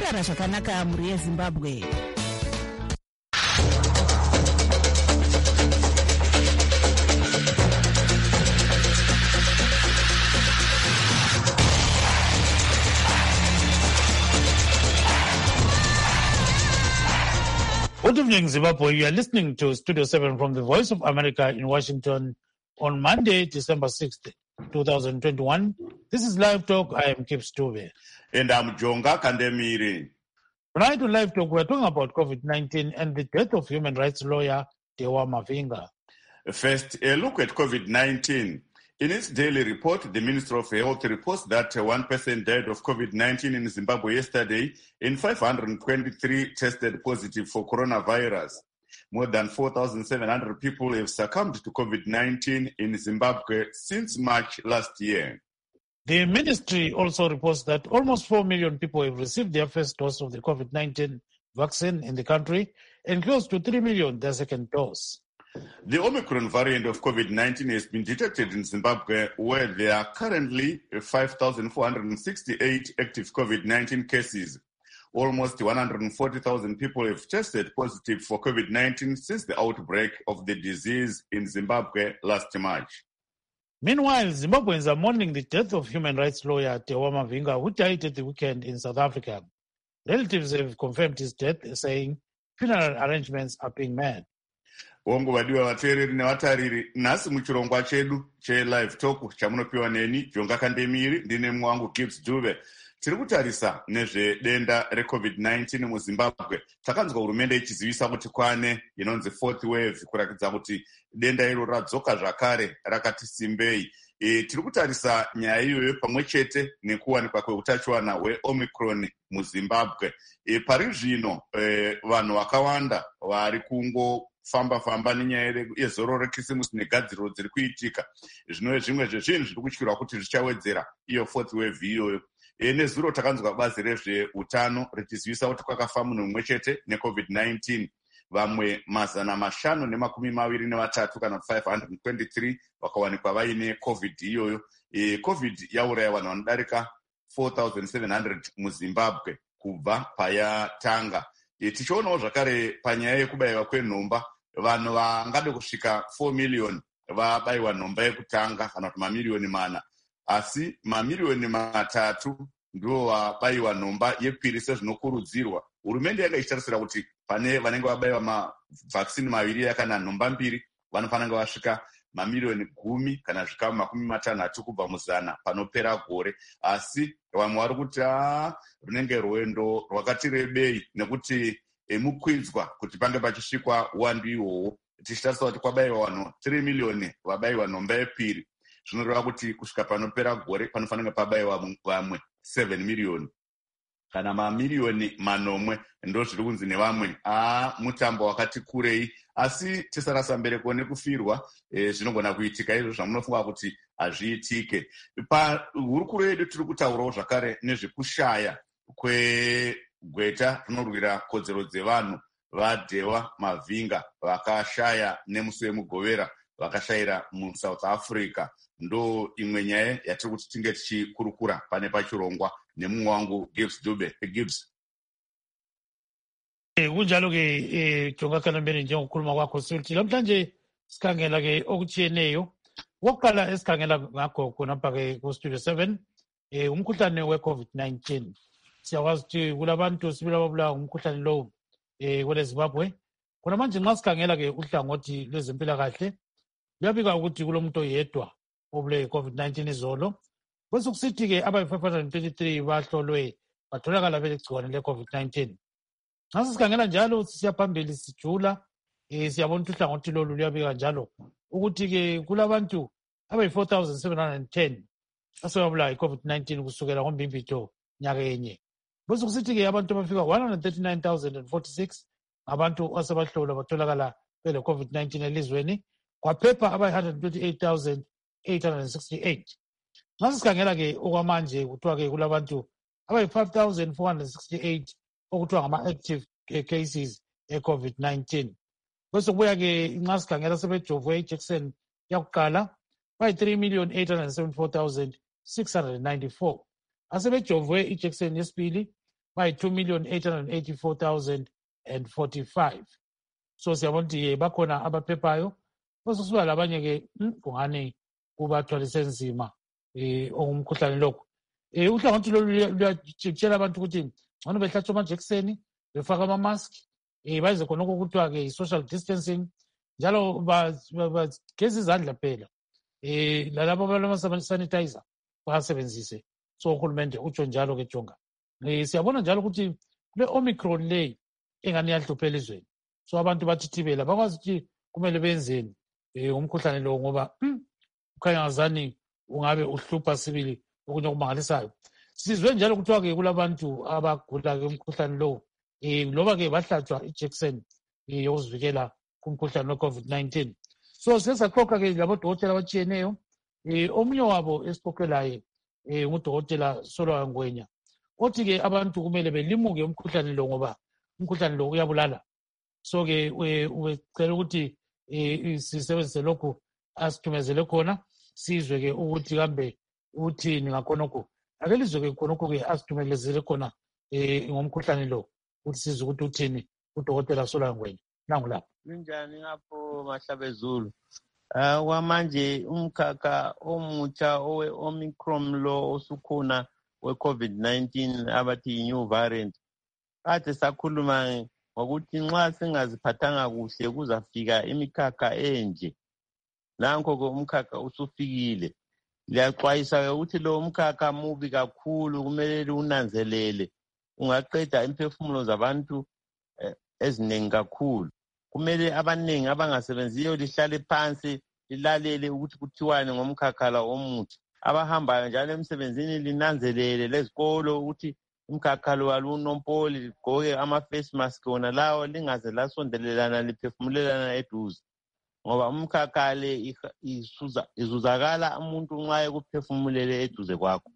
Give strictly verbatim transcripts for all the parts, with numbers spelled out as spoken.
makagara zvakanaka mhuri yeZimbabwe. Good evening, Zimbabwe. You are listening to Studio seven from the Voice of America in Washington on Monday, December sixth, twenty twenty-one. This is Live Talk. I am Kip Stuve. And I'm Jonga Kandemiri. Tonight on Live Talk, we're talking about COVID nineteen and the death of human rights lawyer Tewa Mavinga. First, a look at COVID nineteen. In its daily report, the Ministry of Health reports that one person died of COVID nineteen in Zimbabwe yesterday and five hundred twenty-three tested positive for coronavirus. More than four thousand seven hundred people have succumbed to COVID nineteen in Zimbabwe since March last year. The ministry also reports that almost four million people have received their first dose of the COVID nineteen vaccine in the country and close to three million their second dose. The Omicron variant of COVID nineteen has been detected in Zimbabwe, where there are currently five thousand four hundred sixty-eight active COVID nineteen cases. Almost one hundred forty thousand people have tested positive for COVID nineteen since the outbreak of the disease in Zimbabwe last March. Meanwhile, Zimbabweans are mourning the death of human rights lawyer Tewa Mavinga, who died at the weekend in South Africa. Relatives have confirmed his death, saying funeral arrangements are being made. Ongo vadiwa vateereri nevatariri, nhasi muchirongwa chedu che-Live Talk chamunopiwa neni Jonga Kandemiri ndine mumwe wangu Gibbs Dube. Tiri kutarisa nezvedenda reCovid nineteen muZimbabwe. Takanzwa hurumende ichizivisa kuti kwane inonzi fourth wave, kurakidza kuti denda iro radzoka zvakare rakati simbei. E, tiri kutarisa nyaya iyoyo pamwe chete nekuwanikwa kweutachiwana hweOmicron muZimbabwe. E, pari zvino e, vanhu vakawanda vari kungo famba famba nenyaya yezoro rekisimusi negadziriro dziri kuitika. Zvino zvimwe zvezvinhu zviri kutyirwa kuti zvichawedzera iyo fourth wave iyoyo. E, nezuro takanzwa bazi rezveutano richizivisa kuti kwakafa munhu mumwe chete neCovid nineteen. Vamwe mazana mashanu nemakumi maviri nevatatu kana five hundred twenty-three vakawanikwa vaine COVID iyoyo. E, COVID yauraya vanhu vanodarika four thousand seven hundred muZimbabwe kubva payatanga. E, tichionawo zvakare panyaya yekubayiwa kwenhomba, vanhu vangade kusvika four million vabayiwa nhomba yekutanga kana kuti mamiliyoni mana, asi mamiliyoni matatu ndivo vabayiwa nhomba yepiri sezvinokurudzirwa. Hurumende yanga ichitarisira kuti pane vanenge vabayiwa mavhakisini maviri yakana nhomba mbiri vanofanira vasvika mamiliyoni gumi kana zvikamu makumi matanhatu kubva muzana panopera gore, asi vamwe vari kuti aa runenge rwendo rwakati rebei nekuti emukwidzwa kuti pange pachisvikwa uwandu ihwohwo. Tichitarisa kuti kwabayiwa vanhu three million vabayiwa nhomba yepiri, zvinoreva kuti kusvika panopera gore panofanira pabayiwa vamwe seven million kana mamiliyoni manomwe. Ndo zviri kunzi nevamwe aa mutambo wakati kurei, asi tisarasa mbereko nekufirwa. E, zvinogona kuitika izvo zvamunofunga kuti hazviitike. Pahurukuro yedu tiri kutaurawo zvakare nezvekushaya kwegweta rinorwira kodzero dzevanhu vaDewa Mavinga vakashaya nemusi wemugovera, vakashayira muSouth Africa. Ndo imwe nyaya yatiri kuti tinge tichikurukura pane pachirongwa nemumwe wangu Gibbs Dube. Gibbs. Kunjalo-ke Jonga Kandemiri, njengokukhuluma kwakho sithi namhlanje sikhangela-ke okutshiyeneyo. Okokuqala esikhangela ngakho khonapha-ke kuStudio seven um umkhuhlane we-COVID nineteen. Siyakwazi ukuthi kulabantu sibili ababulawa ngumkhuhlane lowo um kwele Zimbabwe. Khona manje nxa sikhangela-ke uhlangothi lwezempilakahle luyabika ukuthi kulomuntu oyedwa obulawe yi-COVID nineteen izolo. Kwesekusithi-ke abayi-five hundred twenty-three bahlolwe batholakala belegciwane le-COVID nineteen. Nxa sikhangela njalo sisiya phambili sijula, um siyabona ukuthi uhlangothi lolu luyabika njalo ukuthi-ke kulabantu abayi-four thousand seven hundred ten asebabulawa yi-COVID nineteen kusukela ngoMbimbithi nyaka enye. Kwesekusithi-ke abantu abafika one hundred thirty-nine thousand forty-six abantu asebahlolwa batholakala bele-COVID nineteen elizweni, kwaphepha abayi-one hundred twenty-eight thousand eight hundred sixty-eight. Nxa sikhangela-ke okwamanje kuthiwa-ke kulabantu abayi-five thousand four hundred sixty-eight okuthiwa ngama-active cases e-COVID nineteen. Kwesekubuya-ke nxa sikhangela sebejovwe ijekiseni yakuqala bayi-three million eight hundred seventy-four thousand six hundred ninety-four. Asebejovwe ijekiseni yesibili bayi-two million eight hundred eighty-four thousand forty-five. So siyabona ukuthi bakhona abaphephayo basusuka labanye-ke kungani kubathwalise nzima um okumkhuhlane lokhu. Um uhlangothi lolu luyatshela abantu ukuthi ngcono behlatshwe amajekiseni, befake ama-mask, um bayize khonokho kuthiwa-ke i-social distancing, njalo bageze izandla phela. Um lalabo abalama-sanitizer basebenzise. So uhulumende utsho njalo-ke Jonga. Um siyabona njalo ukuthi kule Omicron leyi engani yahluphela ezweni. So abantu bathithibela bakwazi ukuthi kumele benzeni um umkhuhlane lo ngoba ukhanya ngazani ungabe uhlupha sibili okunye okumangalisayo. Sizwe njalo kuthiwa-ke kulabantu abagula-ke umkhuhlane lowo um loba-ke bahlatshwa ijekiseni yokuzivikela kumkhuhlane we-COVID nineteen. So sesaxoxa-ke labodokotela abatshiyeneyo. Um omunye wabo esixoxe laye um ngudokotela Solwa Ngwenya othi-ke abantu kumele belimuke umkhuhlane lo ngoba umkhuhlane lo uyabulala. So-ke ubecela ukuthi um sisebenzise lokhu asithumezele khona sizwe-ke ukuthi kambe uthini ngakhonokho. Ake lizwe-ke khonokho-ke asithumelezele khona um ngomkhuhlane lo ukuthi sizwe ukuthi uthini udokotela Solwa Ngwenya. Nangu lapho. Kunjani ngapho Mahlabezulu? Uh, kwamanje umkhakha omutsha owe-Omicron lo osukhona we-COVID nineteen abathi yi-new variant. Kade sakhuluma ngokuthi nxa singaziphathanga kuhle kuzafika imikhakha enje. Nanko-ke umkhakha usufikile. Liyaxwayisa ukuthi lo mkhakha mubi kakhulu, kumele unanzelele. Ungaqeda imphefumulo zabantu eh, eziningi kakhulu. Kumele abaningi abangasebenziyo lihlale phansi lilalele ukuthi kuthiwani ngomkhakhala omuthi. Abahambayo njalo emsebenzini linanzelele, lezikolo ukuthi umkhakhalo walunompoli ligqoke ama-face mask wona lawo, lingaze lasondelelana liphefumulelana eduze. Ngoba umkhakhale izuzakala umuntu nxa ekuphefumulele eduze kwakho.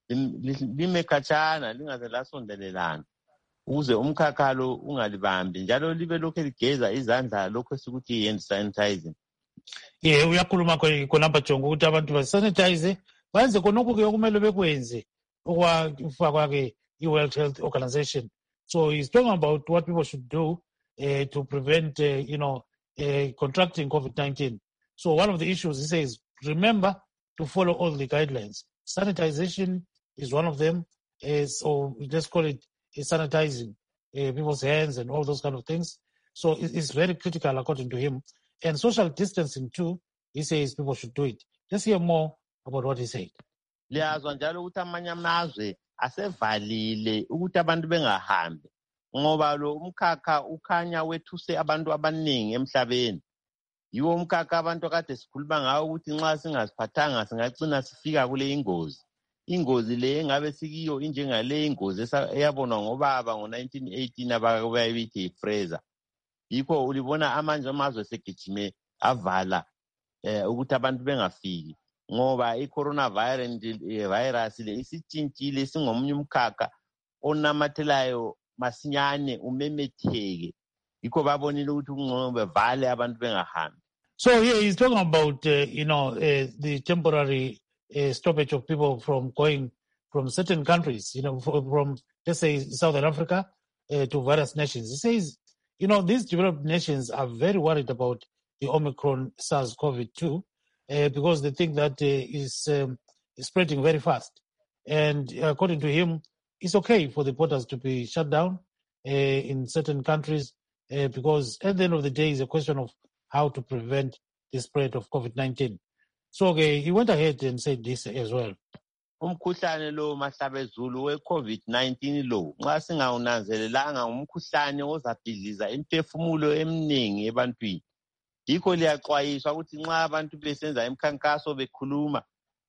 Lime khatshana lingaze lasondelelana ukuze umkhakhalo ungalibambi, njalo libe lokhu ligeza izandla lokho esikuthi hand sanitizing. Yeah, uyakhuluma khonapha Jonga ukuthi abantu basanitize, bayenze khonokho-ke okumele bekwenze okwafakwa-ke i-World Health Organization. So he's talking about what people should do uh, to prevent, uh, you know, uh, contracting COVID nineteen. So one of the issues, he says, remember to follow all the guidelines. Sanitization is one of them. Uh, so let's call it uh, sanitizing uh, people's hands and all those kind of things. So it, it's very critical according to him. And social distancing too, he says people should do it. Let's hear more about what he said. Liyazwa njalo ukuthi amanye amazwe asevalile ukuthi abantu bengahambi ngoba lo umkhakha ukhanya wethuse abantu abaningi emhlabeni. Yiwo umkhakha abantu akade sikhuluma ngawo ukuthi nxa singaziphathanga singagcina sifika kule ingozi. Ingozi le engabe sikiyo injengale ingozi eyabonwa ngobaba ngo nineteen eighteen abayibithi iFraser. Yikho ulibona amanje amazwe segijime avala eh ukuthi abantu bengafiki ngoba i-coronavirus virus le isitshintshile singomunye umkhakha onamathelayo masinyane umemetheke. Yikho babonile ukuthi kungcono bevale abantu bengahambi. So here he's talking about uh, you know uh, the temporary uh, stoppage of people from going from certain countries, you know, from let's say Southern Africa uh, to various nations. He says, you know, these developed nations are very worried about the Omicron SARS-C o V two uh, because they think that uh, is um, spreading very fast. And according to him, it's okay for the borders to be shut down uh, in certain countries uh, because at the end of the day, it's a question of how to prevent the spread of COVID nineteen. So okay, he went ahead and said this as well. Umkhuhlane lo Mahlabezulu we-COVID nineteen lo nxa singawunanzelelanga umkhuhlane ozabhidliza imphefumulo eminingi ebantwini. Yikho liyaxwayiswa ukuthi nxa abantu besenza imkhankaso bekhuluma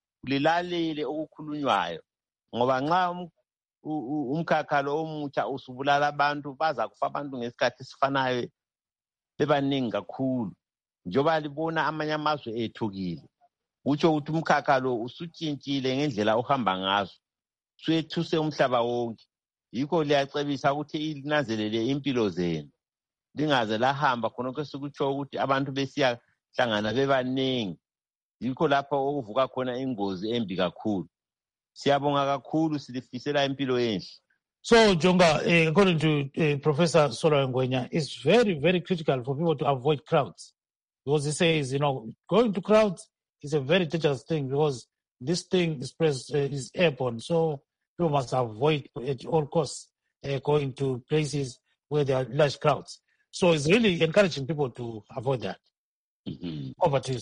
lilalele okukhulunywayo ngoba nxa umkhakha lo omutsha usubulala abantu baza kufa abantu ngesikhathi sifanayo bebaningi kakhulu. Njoba libona amanye amazwe ethukile utsho ukuthi umkhakha lo usutshintshile ngendlela ohamba ngazo swethuse umhlaba wonke. Yikho liyacebisa ukuthi linanzelele impilo zenu lingaze lahamba khonokho sikutsho ukuthi abantu besiya hlangana bebaningi. Yikho lapho okuvuka khona ingozi embi kakhulu. Siyabonga kakhulu silifisela impilo enhle. So, Jonga, uh, according to uh, Professor Solo Ngwenya, it's very, very critical for people to avoid crowds. Because he says, you know, going to crowds is a very dangerous thing because this thing is, press, uh, is airborne. So people must avoid at all costs uh, going to places where there are large crowds. So it's really encouraging people to avoid that. Mm-hmm. Over to you.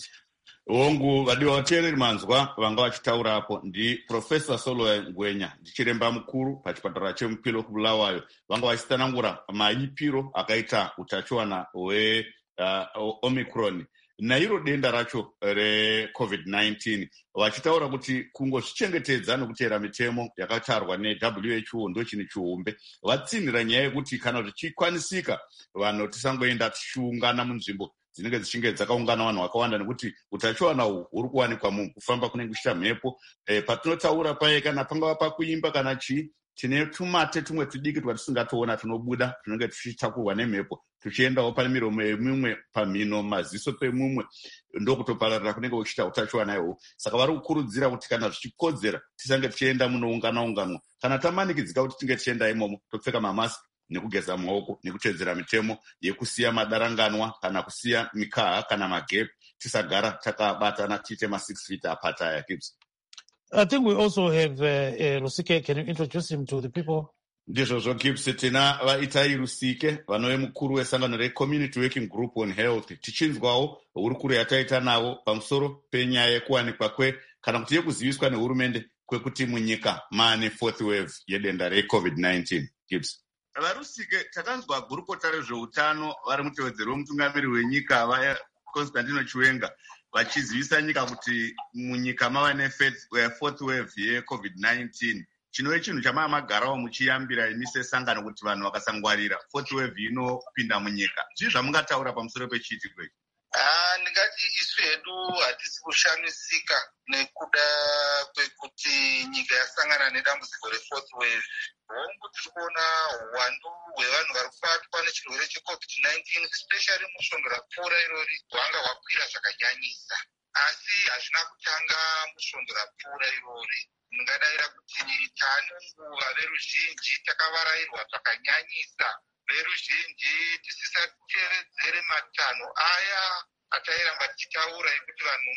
Hongu vadiwa vateereri manzwa vanga vachitaurapo ndiProfesa Solo Ngwenya, ndichiremba mukuru pachipatara chemupiro kubulawayo, vanga vachitanangura maipiro akaita utachiwana hwe uh, Omicron nairo denda racho reCovid nineteen, vachitaura kuti kungozvichengetedza nekuteera mitemo yakatarwa neW H O ndo chini chiumbe, vatsinhira nyaya yekuti kana zvichikwanisika vanhu tisangoenda tichiungana munzvimbo dzinenge dzichinge dzakaungana vanhu vakawanda, nekuti utachiwana uhu huri kuwanikwa mukufamba kunenge kuchita mhepo. E, patinotaura paye kana pangava pakuimba kana chii, tine tumate tumwe tudiki twatisingatoona tunobuda tunenge tuchitakurwa nemhepo tuchiendawo pane miromo yemumwe, pamhino, maziso pemumwe, ndokutopararira kunenge kuchita utachiwana ihwo. Saka vari kukurudzira kuti kana zvichikodzera tisange tichienda munoungana unganwa. Kana tamanikidzika kuti tinge tichienda imomo, topfeka mamasiki nekugeza maoko nekutedzera mitemo yekusiya madaranganwa kana kusiya mikaha kana magepi, tisagara takabatana tiite ma six feet apart aya. Gibbs, I think we also have uh, uh, Rusike. Can you introduce him to the people? ndizvozvo Gibbs, tina vaitai Rusike vanove mukuru wesangano reCommunity Working Group on Health, tichinzwawo hurukuro yataita navo pamusoro penyaya yekuwanikwa kwe kana kuti yekuziviswa nehurumende kwekuti munyika maane fourth wave yedenda reCovid nineteen. Gibbs, varusike takanzwa gurukota rezveutano vari mutevedzero wemutungamiri wenyika vaya Constantino Chiwenga vachizivisa nyika kuti munyika mava nefourth wave yeCovid nineteen, chinove chinhu chamava magarawo muchiyambira imi sesangano kuti vanhu vakasangwarira fourth wave inopinda munyika. Zvii zvamungataura pamusoro pechiitiko ichi? Ah, ndingati isu hedu hatisi kushamisika nekuda kwekuti nyika yasangana nedambudziko refourth wave. Hongu tiri kuona uwandu hwevanhu vari kubatwa nechirwere cheCovid nineteen, especially musvondo rapfuura irori, hwanga hwakwira zvakanyanyisa. Asi hazvina kutanga musvondo rapfuura irori. Ndingadavira kuti tane nguva veruzhinji takavarairwa zvakanyanyisa, veruzhinji tisisatevedzere matanho aya atairamba tichitaura ekuti vanhu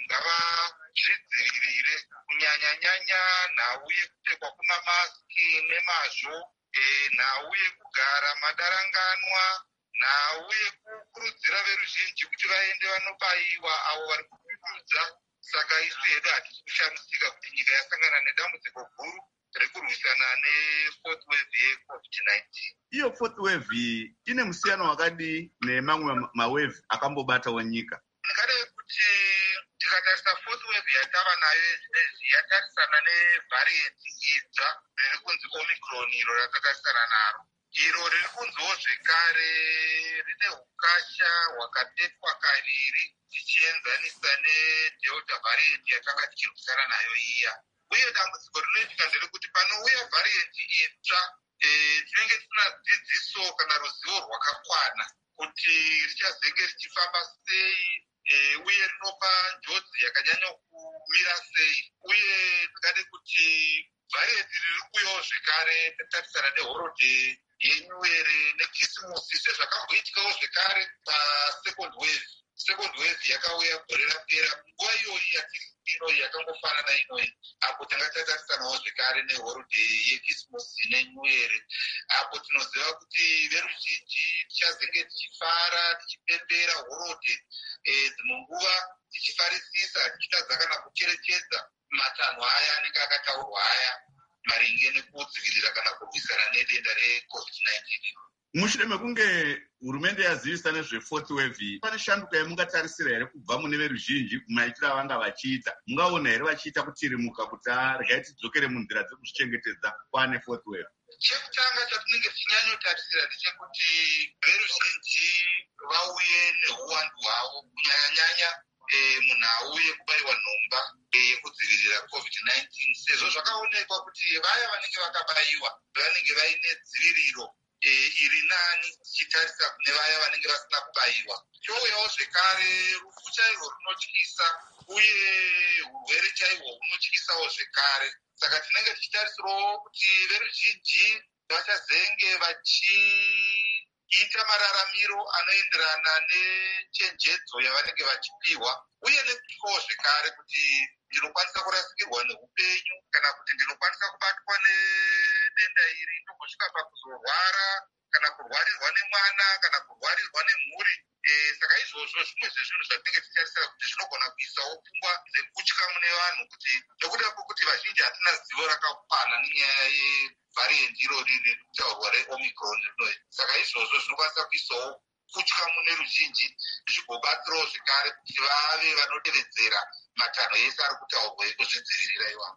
ngavazvidzivirire, kunyanya-nyanya nhau yekupfekwa kwemamasiki nemazvo, e, nhau yekugara madaranganwa, nhau yekukurudzira veruzhinji kuti vaende vanobaiwa avo vari kukudza. Saka isu hedu hatisi kushamisika kuti nyika yasangana nedambudziko guru rekurwisana nefourth wave yeCovid nineteen. Iyo fourth wave iyi ine musiyano wakadii nemamwe mawave akambobatawo nyika? Ndingadai kuti tikatarisa fourth wave yatava nayo ezvinezvi yatarisana nevhariyendi idzva riri kunzi Omicron, iro ratatarisana naro. Iro riri kunziwo zvekare rine ukasha hwakatetwa kaviri tichienzanisa nedelta variant yatanga tichirwisana nayo iya. Uye dambudziko rinoitika nderekuti panouya variant itsva, e, tinenge tisina dzidziso kana ruzivo rwakakwana kuti richazenge richifamba sei, e, uye rinopa njodzi yakanyanya kumira sei. Uye ndingade kuti variant riri kuuyawo zvekare tatarisana nehorodhe yenyuwere nekisimusi sezvakamboitikawo zvekare pasecond wave. Second wave yakauya gore rapera, nguva iyoyi yatiri inoyi yakangofanana inoyi, apo tanga tatarisanawo zvekare nehorodhe yekisimusi nenyuwere, apo tinoziva kuti veruzhinji tichazenge tichifara tichipembera horodhe, e, dzimwe nguva tichifarisisa tichitadza kana kucherechedza matanho aya anenge akataurwa aya maringe nekudzivirira kana kurwisana nedenda reCovid nineteen. Mushure mekunge hurumende yazivisa nezvefourth wave, pane shanduka yamungatarisira here kubva mune veruzhinji maitiro avanga vachiita? Mungaona here vachiita kutirimuka kuti regai tidzokere munzira dzekuzvichengetedza kwaane fourth wave? Chekutanga chatinenge tichinyanyotarisira ndechekuti veruzhinji vauye neuwandu hwavo, kunyanya-nyanya e, munhau yekubaiwa nhomba yekudzivirira COVID nineteen, sezvo zvakaonekwa kuti vaya vanenge vakabaiwa vanenge vaine dziviriro e, iri nani tichitarisa kune vaya vanenge vasina kubaiwa. Chouyawo zvekare rufu chairwo runotyisa uye urwere chaihwo hunotyisawo zvekare. Saka tinenge tichitarisirawo kuti veruzhinji vachazenge vachiita mararamiro anoenderana nechenjedzo yavanenge vachipiwa, uye nekutywawo zvekare kuti ndinokwanisa kurasikirwa neupenyu kana kuti ndinokwanisa kubatwa nedenda iri ndogosvika pakuzorwara kana kurwarirwa nemwana kana kurwarirwa nemhuri. Saka izvozvo zvimwe zvezvinhu zvatinenge tichitarisira kuti zvinogona kuisawo pfungwa dzekutya mune vanhu, kuti nekuda kwokuti vazhinji hatina zivo rakakwana nenyaya yevhariyendi irori riri kutaurwa reomicron rinoi. Saka izvozvo zvinokwanisa kuisawo kutya mune ruzhinji, zvigobatsirawo zvekare kuti vave vanotevedzera matanho ese ari kutaurwa ekuzvidzivirira iwavo.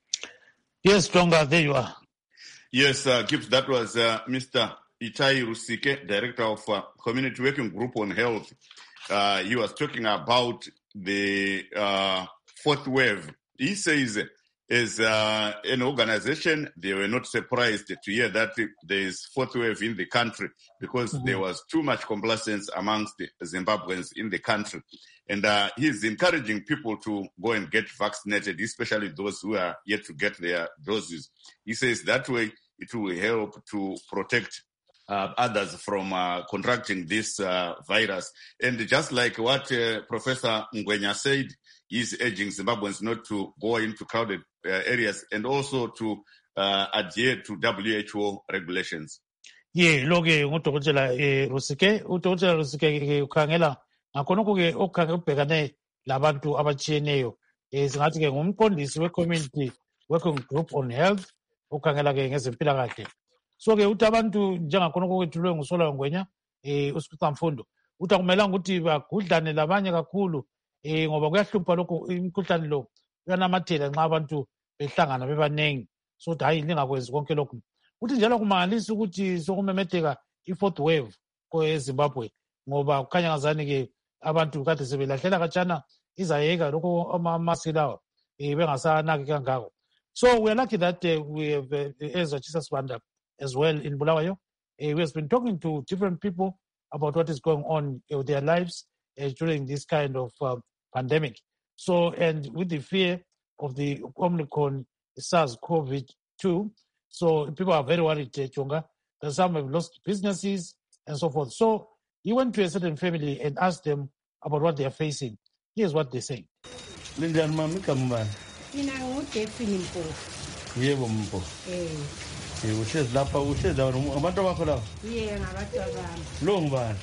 Yes, Tonga, there you are. Yes, uh, Gibbs, that was uh, Mister Itai Rusike, Director of uh, Community Working Group on Health. Uh, he was talking about the uh, fourth wave. He says, as uh, an organization, they were not surprised to hear that there is fourth wave in the country because mm-hmm. there was too much complacence amongst the Zimbabweans in the country. And uh, he's encouraging people to go and get vaccinated, especially those who are yet to get their doses. He says that way it will help to protect Uh, others from uh, contracting this uh, virus. And just like what uh, Professor Ngwenya said, he's urging Zimbabweans not to go into crowded uh, areas and also to uh, adhere to W H O regulations. Ye, loge ngudokotela Rusike, udokotela Rusike ukhangela ngakhonokho ke okhange ubhekane labantu abatshiyeneyo. Eh singathi ke ngumqondisi we-Community Working Group on Health ukhangela ke ngezempilakahle. So ke uthi abantu njengakhonokho kwethulwe nguSola Ngwenya eh uSipho Mfundo uthi akumelanga ukuthi bagudlane labanye kakhulu eh ngoba kuyahlupha lokho imikhuhlane lo uyanamathela nxa abantu behlangana bebanengi. So hayi ningakwenzi konke lokho. Uthi njalo kumangalisa ukuthi sokumemetheka i-fourth wave kweZimbabwe ngoba kukhanya ngazani ke abantu kade sebelahlela khatshana izayeka lokho ama-mask lawa eh bengasanaki kangako. So we are lucky that uh, we have uh, Ezra Jesus Banda as well in Bulawayo. Uh, we have been talking to different people about what is going on in their lives uh, during this kind of uh, pandemic. So, and with the fear of the Omicron SARS-C o V two, so people are very worried, uh, Chonga, that some have lost businesses and so forth. So he went to a certain family and asked them about what they are facing. Here's what they say. Linda mami kamba. Ina ngude finimpo. Yebo mpo. Eh. Eh uhlezi lapha uhlezi abantu bakho la. Yebo ngabantu abami. Lo ngibani?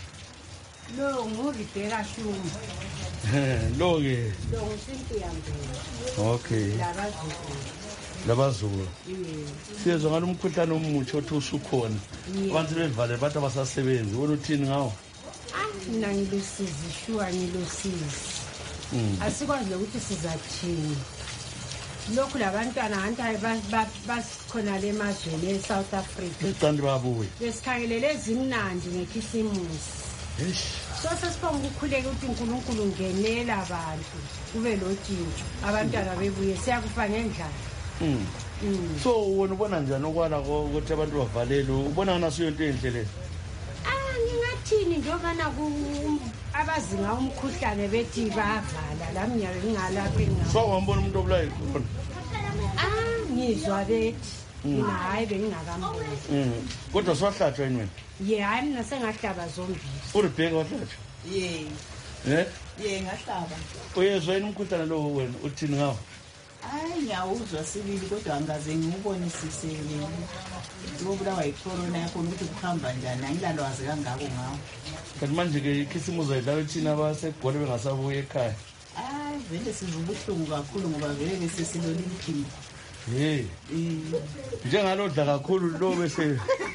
Lo nguribheka shuma. Lo ke. Lo ngusinti yambe. Okay. Labazulu. Labazulu. Yebo. Siyezwa ngalomkhuhlane omutsho othi usukhona. Abantu bevale bathi abasasebenzi. Wena uthini ngawo? Ah, mina ngilosizi shuwa ngilosizi. Asikwazi ukuthi sizathini. Lokhu labantwana abantu basikhona le mazweni eSouth Africa. Icandi babuye. Besikhangelele ezimnandi ngekhisimusi. Eish. So sesibonga ukukhuleka ukuthi uNkulunkulu ungenela abantu. Kube lotshintsho. Abantwana bebuye siyakufa ngendlala. Mm. Mm. So wena ubona njani okwala ukuthi abantu bavalele? Ubona nganaso into enhle le? Ah, ngingathini njengoba naku abazinga umkhuhlane bethi bavala la mnyabe ngingalapha engapha. So wambona umuntu obulaye khona? Ah, ngizwa bethi. Mina hayi bengingakambona. Mhm. Kodwa swahlatshwa yini wena? Ye, hayi mina sengahlaba zombili. Uribheka wahlatshwa? Ye. Eh? Ye ngahlaba. Uyezwa yini umkhuhlane lo wena uthini ngawo? Hayi ngiyawuzwa sibili kodwa angaze ngiwubonisise ngobulawa yicorona yakho ukuthi kuhamba njani angilalwazi kangako ngawo. Kanti manje ke ikhisimuzi ayidlala thina abasegole bengasabuye ekhaya. Ah, vele sizubuhlungu kakhulu ngoba vele bese silona imphimbo. Hey. Njengalo dla kakhulu lo bese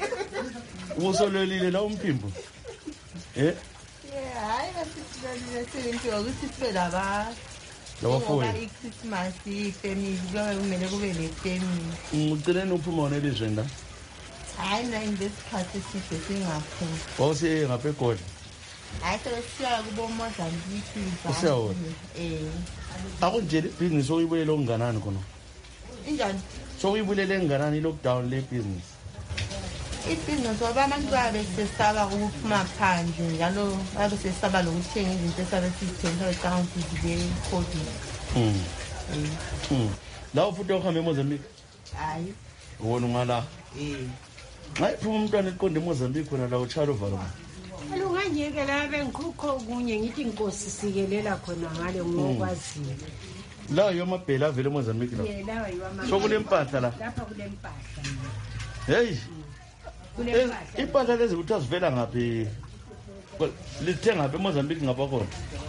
usolelile la umphimbo. Eh? Yeah, hayi basisilele sento ukuthi sibe laba Lawafowethu. Ngoba iChristmas ifamily kumele kube le family. Uceleni uphuma wona elizweni la? Hayi na ngesikhathi eside singaphuma. Wawuse ngapha eGoli. Hayi sesiya kubo Mozambique ba. Useyawo. Eh. Akunje business oyibulele okunganani khona? Injani? So uyibulele enganani lockdown le business? Ibusiness ngoba abantu babe sesaba ukuphuma phandle njalo babe sesaba lokuthenga izinto esabe sizithenga account zibe COVID. Mhm. Mhm. La ufuthi uhambe eMozambique? Hayi. Wona ngala. Eh. hayi phuma umntwana eqonde eMozambique khona la uChalo Valo alunganyeke la bengikhukho kunye ngithi inkosi sikelela khona ngale ngokwaziyo la yomabhela avele eMozambique la yela yiwama so kulempahla la lapha kulempahla hey kulempahla impahla lezi ukuthi azivela ngaphi lithenga ngaphi eMozambique ngapha khona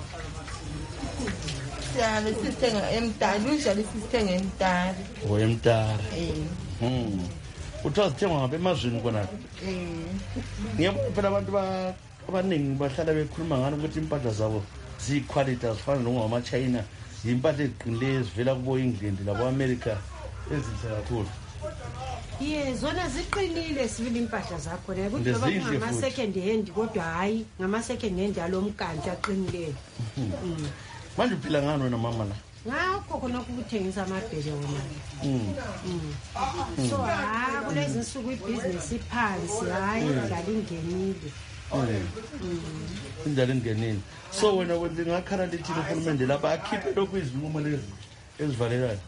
siyabe sithenga emtali unjalo sithenga emtali o emtali eh mhm uthi azithengwa ngapha emazweni khona eh ngiyabona abantu abaningi bahlala bekhuluma ngani ukuthi impahla zabo ziquality azifana noma China impahla eziqinileyo ezivela kubo England labo America ezinhle kakhulu ye zona ziqinile sivile impahla zakho la ukuthi ngoba ngama second hand kodwa hayi ngama second hand alomkanti aqinileyo manje uphila ngani wena mama la ngakho khona ukuthengisa amabhele wona so ha kulezi nsuku ibusiness iphansi hayi dlala ingenile indlela ingenile so wena ngakhala lithi uhulumende lapha akhiphe lokhu izinqumo lezi ezivalelayo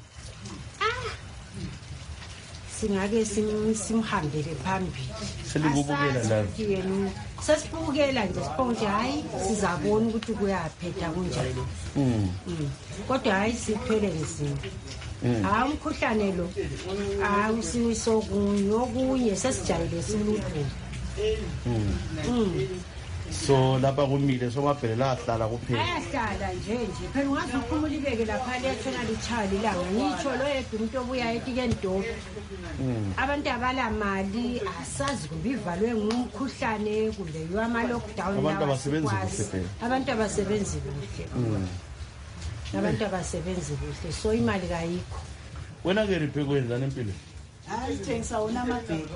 singake simhambele phambili selikubukela la yena sesibukela nje sibonke hayi sizabona ukuthi kuyaphetha kunjani mm kodwa hayi siphele nzima ha umkhuhlane lo awusiwiso kunye okunye sesijayile siluthu mm so lapha kumile somabhelela ahlala kuphela ayahlala nje nje phela ungathi uphumula ibeke lapha lethona lichali ilanga ngitsho lo yedwa umuntu obuya etikeni dope abantu abala mali asazi kuba ivalwe ngumkhuhlane kumbe yama lockdown abantu abasebenzi kuhle abantu abasebenzi kuhle abantu abasebenzi kuhle so imali kayikho wena ke riphe kwenzana empilo hayi thengisa wona amabhele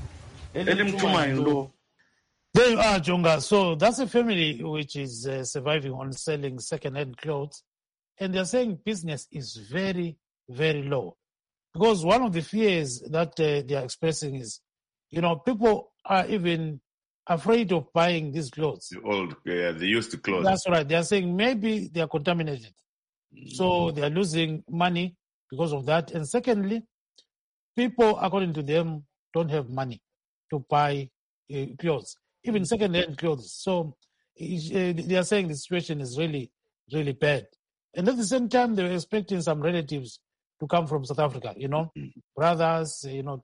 elimthumayo lo. There you are, Jonga. So that's a family which is uh, surviving on selling second-hand clothes. And they're saying business is very, very low. Because one of the fears that uh, they are expressing is, you know, people are even afraid of buying these clothes. The old, yeah, the used clothes. That's right. They are saying maybe they are contaminated. Mm-hmm. So they are losing money because of that. And secondly, people, according to them, don't have money to buy uh, clothes. Even second-hand clothes. So uh, they are saying the situation is really, really bad. And at the same time, they were expecting some relatives to come from South Africa, you know, mm-hmm. brothers, you know,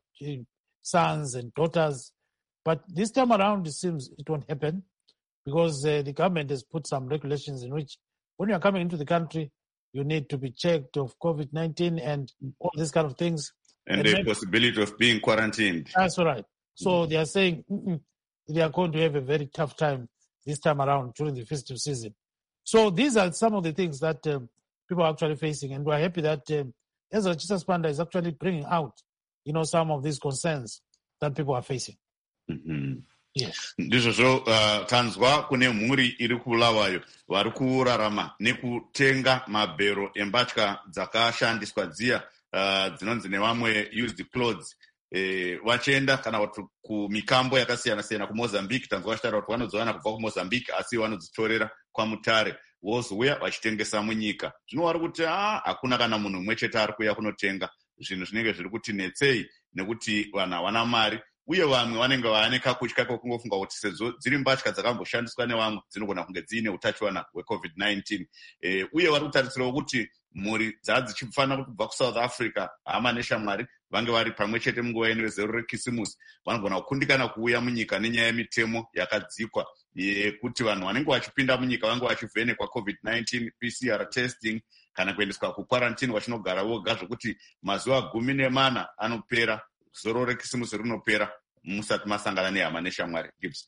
sons and daughters. But this time around, it seems it won't happen because uh, the government has put some regulations in which when you are coming into the country, you need to be checked of COVID nineteen and all these kind of things. And, and the maybe, possibility of being quarantined. That's right. So mm-hmm. they are saying, mm-mm, they are going to have a very tough time this time around during the festive season. So these are some of the things that um, people are actually facing. And we're happy that um, Ezra Chisaspanda is actually bringing out, you know, some of these concerns that people are facing. Mm-hmm. Yes. Ndizvo uh, tanzwa kune mhuri iri kubulawayo vari kurarama nekutenga mabhero embatya dzakashandiswa dziya uh, dzinonzi nevamwe used clothes. Eh, vachienda kana kuti kumikambo yakasiyana siyana kuMozambique tanzwa vachitaura kuti vanodzivana kubva kuMozambique asi vanodzitorera kwamutare vozouya vachitengesa munyika. Zvino vari kuti ah hakuna kana munhu mumwe chete ari kuuya kunotenga zvinhu zvinenge zviri kuti netsei nekuti vanhu havana mari uye vamwe vanenge vane kakutya kokungofunga kuti sezvo dziri mbatya dzakamboshandiswa nevamwe dzinogona kunge dziine utachiwana hwecovid nineteen. Eh, uye vari kutarisirawo kuti mhuri dzava dzichifanira kuti kubva kuSouth Africa hama neshamwari vange vari pamwe chete munguva ino yezero rekisimusi vanogona kukundikana kuuya munyika nenyaya yemitemo yakadzikwa yekuti vanhu vanenge vachipinda munyika vange vachivhenekwa covid nineteen P C R testing kana kuendeswa kukwarantini vachinogara voga zvokuti mazuva gumi nemana anopera zoro rekisimusi rinopera musati masangana nehama neshamwari. Gibbs.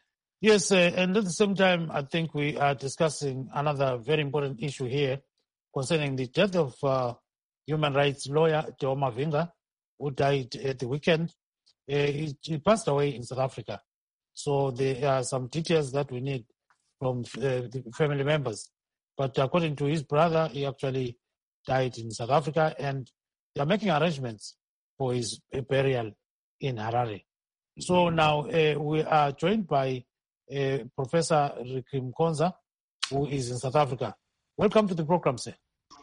Yes, uh, and at the same time, I think we are discussing another very important issue here concerning the death of uh, human rights lawyer Teo Mavinga, who died at the weekend. Uh, he, he passed away in South Africa. So there are some details that we need from uh, the family members. But according to his brother, he actually died in South Africa, and they are making arrangements for his burial in Harare. So now uh, we are joined by uh, Professor Rikim Konza, who is in South Africa. Welcome to the program, sir.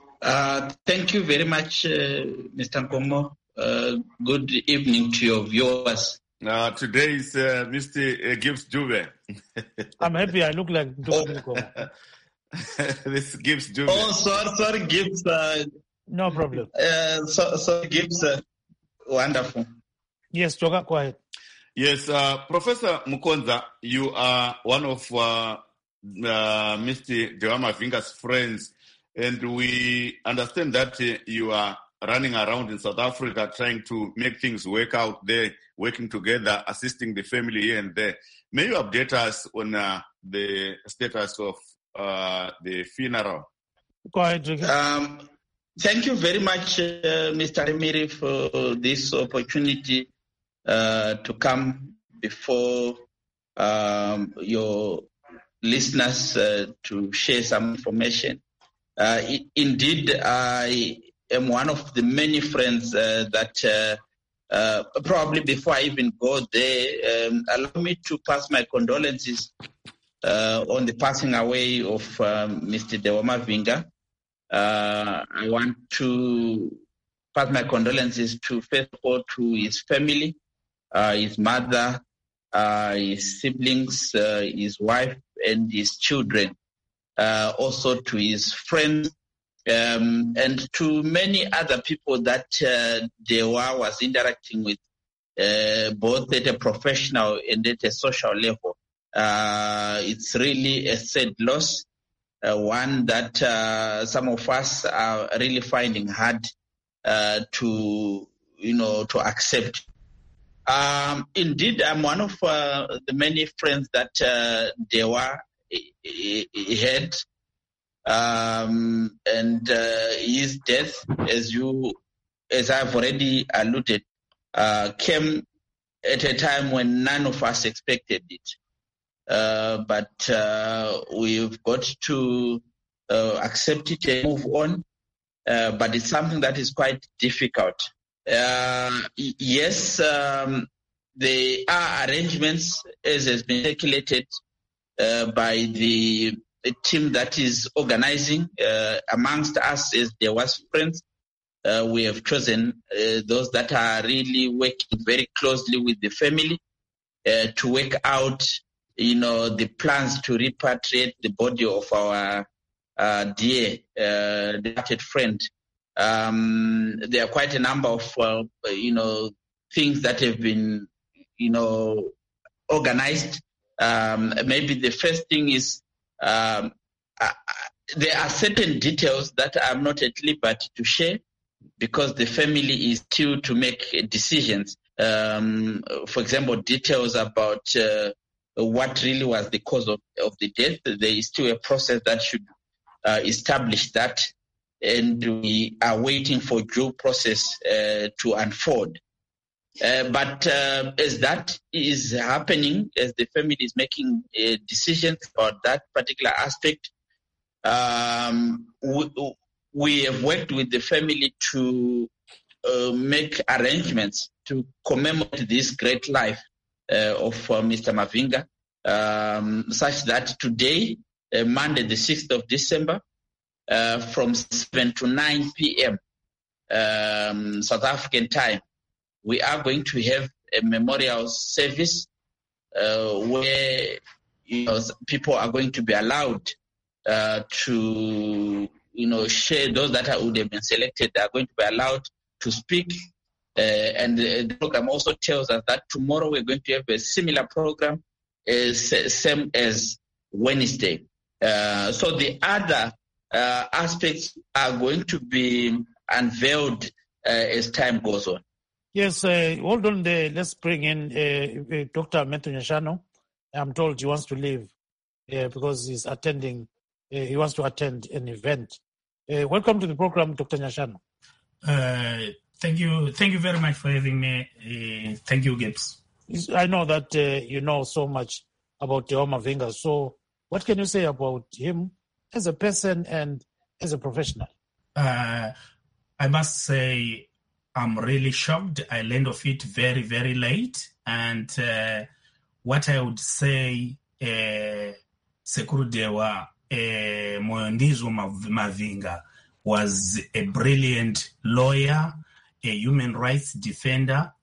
Uh, thank you very much, uh, Mister Nkomo. Uh, good evening to your viewers. Uh, today is uh, Mister Gibbs Dube. I'm happy I look like Dube. This Gibbs Dube. Oh, sorry, sorry, Gibbs. Uh, no problem. Uh, so, so Gibbs, uh, wonderful. Yes, Joga, go ahead. Yes, uh, Professor Mukonza, you are one of uh, uh, Mister Dewa Mavinga's friends, and we understand that uh, you are running around in South Africa trying to make things work out there, working together, assisting the family here and there. May you update us on uh, the status of uh, the funeral? Go ahead, um, Thank you very much, uh, Mister Emiri, for this opportunity uh, to come before um, your listeners uh, to share some information. Uh, I- indeed, I am one of the many friends uh, that uh, uh, probably before I even go there, um, allow me to pass my condolences uh, on the passing away of um, Mister Dewa Mavinga. Uh, I want to pass my condolences to first of all to his family, uh, his mother, uh, his siblings, uh, his wife, and his children. Uh, also to his friends, um, and to many other people that uh, Dewa was interacting with, uh, both at a professional and at a social level. Uh, it's really a sad loss, uh, one that uh, some of us are really finding hard uh, to, you know, to accept. Um, indeed, I'm one of uh, the many friends that uh, Dewa he had, um, and uh, his death, as you, as I've already alluded, uh, came at a time when none of us expected it. Uh, but uh, we've got to uh, accept it and move on. Uh, but it's something that is quite difficult. Uh, yes, um, there are arrangements, as has been circulated, Uh, by the, the team that is organizing. Uh, amongst us as there was friends, uh, we have chosen uh, those that are really working very closely with the family uh, to work out, you know, the plans to repatriate the body of our uh, dear uh, departed friend. Um, there are quite a number of, uh, you know, things that have been, you know, organized. Um, maybe the first thing is um, uh, there are certain details that I'm not at liberty to share because the family is still to make decisions. Um, for example, details about uh, what really was the cause of, of the death. There is still a process that should uh, establish that, and we are waiting for due process uh, to unfold. Uh, but uh, as that is happening, as the family is making uh, decisions about that particular aspect, um, we, we have worked with the family to uh, make arrangements to commemorate this great life uh, of uh, Mister Mavinga, um, such that today, uh, Monday the sixth of December, uh, from seven to nine p.m. Um, South African time, we are going to have a memorial service uh, where, you know, people are going to be allowed uh, to, you know, share. Those that are, would have been selected are going to be allowed to speak. Uh, and the program also tells us that tomorrow we're going to have a similar program, as same as Wednesday. Uh, so the other uh, aspects are going to be unveiled uh, as time goes on. Yes, uh, hold on there. Let's bring in uh, uh, Doctor Matthew Nyashano. I'm told he wants to leave uh, because he's attending, uh, he wants to attend an event. Uh, welcome to the program, Doctor Nyashano. Uh, thank you. Thank you very much for having me. Uh, thank you, Gibbs. I know that uh, you know so much about Dewa Mavinga. So what can you say about him as a person and as a professional? Uh, I must say, I'm really shocked. I learned of it very, very late. And uh, what I would say, uh, Sekuru Dewa uh, Moyondizo Mavinga was a brilliant lawyer, a human rights defender,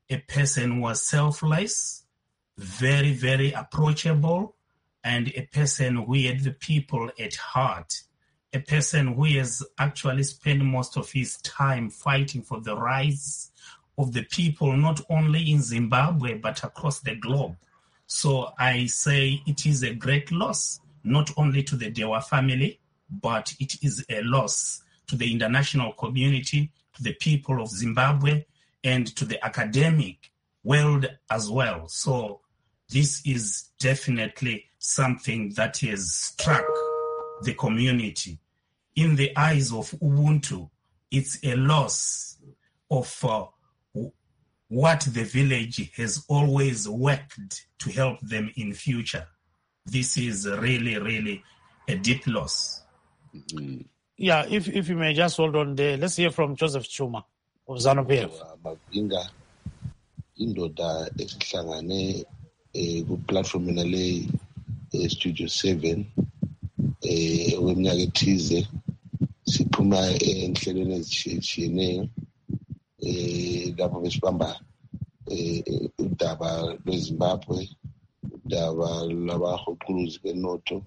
a person who was selfless, very, very approachable, and a person who had the people at heart, a person who has actually spent most of his time fighting for the rights of the people, not only in Zimbabwe, but across the globe. So I say it is a great loss, not only to the Dewa family, but it is a loss to the international community, to the people of Zimbabwe, and to the academic world as well. So this is definitely something that has struck the community. In the eyes of Ubuntu, it's a loss of uh, what the village has always worked to help them in future. This is really, really a deep loss. Mm-hmm. Yeah, if if you may just hold on there, let's hear from Joseph Chuma of ZANU-P F. Mavinga indoda esihlangane ku platform nale Studio seven eh weminyaka ethize siphuma enhlelweni ezitshiyeneyo eh lapho besibamba eh udaba lweZimbabwe, udaba lwabahuquluzi benotho,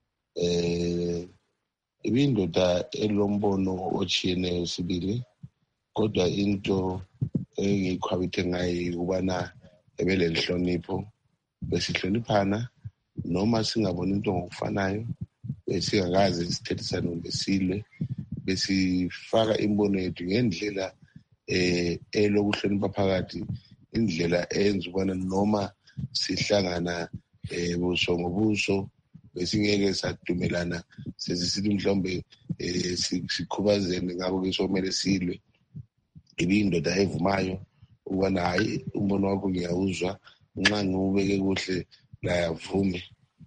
eh ibindoda elombono otshiyeneyo sibili, kodwa into engiyikhwabithe ngayo ukubana ebelelihlonipho, besihloniphana noma singabona into ngokufanayo, besingakazi sithethisane ngesilwe, besifaka imbono yethu ngendlela eh elokuhlonipha phakathi, indlela eyenza ubona noma sihlangana eh buso ngobuso besingeke sadumelana sesisithi mhlawumbe eh sikhubazene ngakho ke somele silwe. Ibindoda evumayo ubona hayi umbono wakho ngiyawuzwa, nxa ngiubeke kuhle la yavume.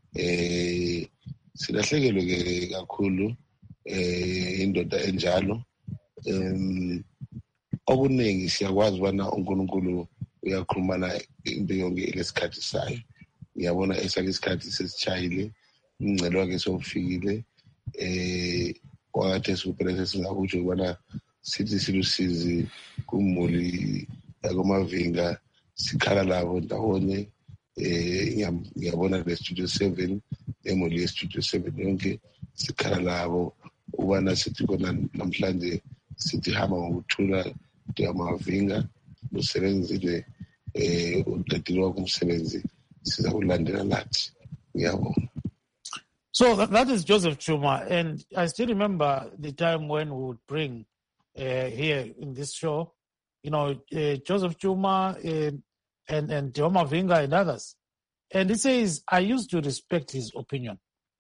Eh silahlekelwe ke kakhulu eh indoda enjalo. Em okuningi siyakwazi ubana uNkulunkulu uyakhulumana into yonke lesikhathi sayo. Ngiyabona esake isikhathi sesitshayile, umncelo wakhe sofikile, eh wakathe suphelele singakutsho ubana sithi silusizi kumuli yakoMavinga, sikhala labo ndawonye. Eh ngiyabona le Studio seven, emoli ye Studio seven yonke sikhala labo ubana sithi kona namhlanje sithi hamba ngokuthula yaMavinga usebenzile eh uqedile kumsebenzi siza kulandela lathi. Ngiyabona. So that, that is Joseph Chuma, and I still remember the time when we would bring uh, here in this show, you know, uh, Joseph Chuma uh, and and Dewa Mavinga and others, and he says I used to respect his opinion,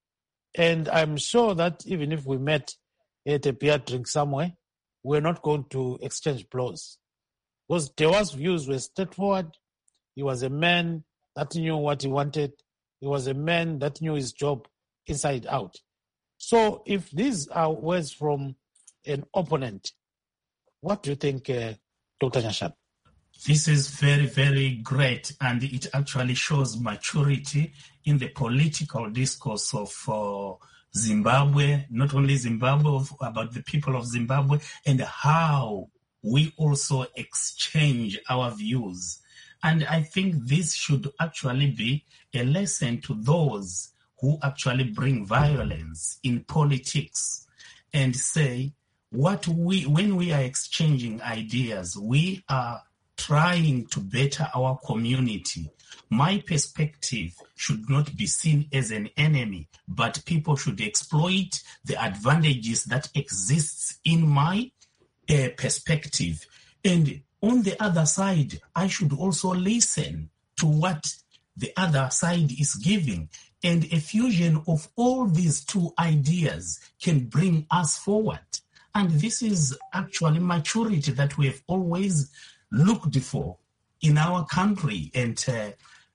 and I'm sure that even if we met at a beer drink somewhere, we're not going to exchange blows, because Dewa's views were straightforward. He was a man that knew what he wanted. He was a man that knew his job inside out. So if these are words from an opponent, what do you think, uh, Doctor Nyashanu? This is very, very great, and it actually shows maturity in the political discourse of uh, Zimbabwe, not only Zimbabwe, of, about the people of Zimbabwe, and how we also exchange our views. And I think this should actually be a lesson to those who actually bring violence in politics and say, what we, when we are exchanging ideas, we are trying to better our community. My perspective should not be seen as an enemy, but people should exploit the advantages that exists in my uh, perspective. And on the other side, I should also listen to what the other side is giving. And a fusion of all these two ideas can bring us forward. And this is actually maturity that we have always looked for in our country. And uh,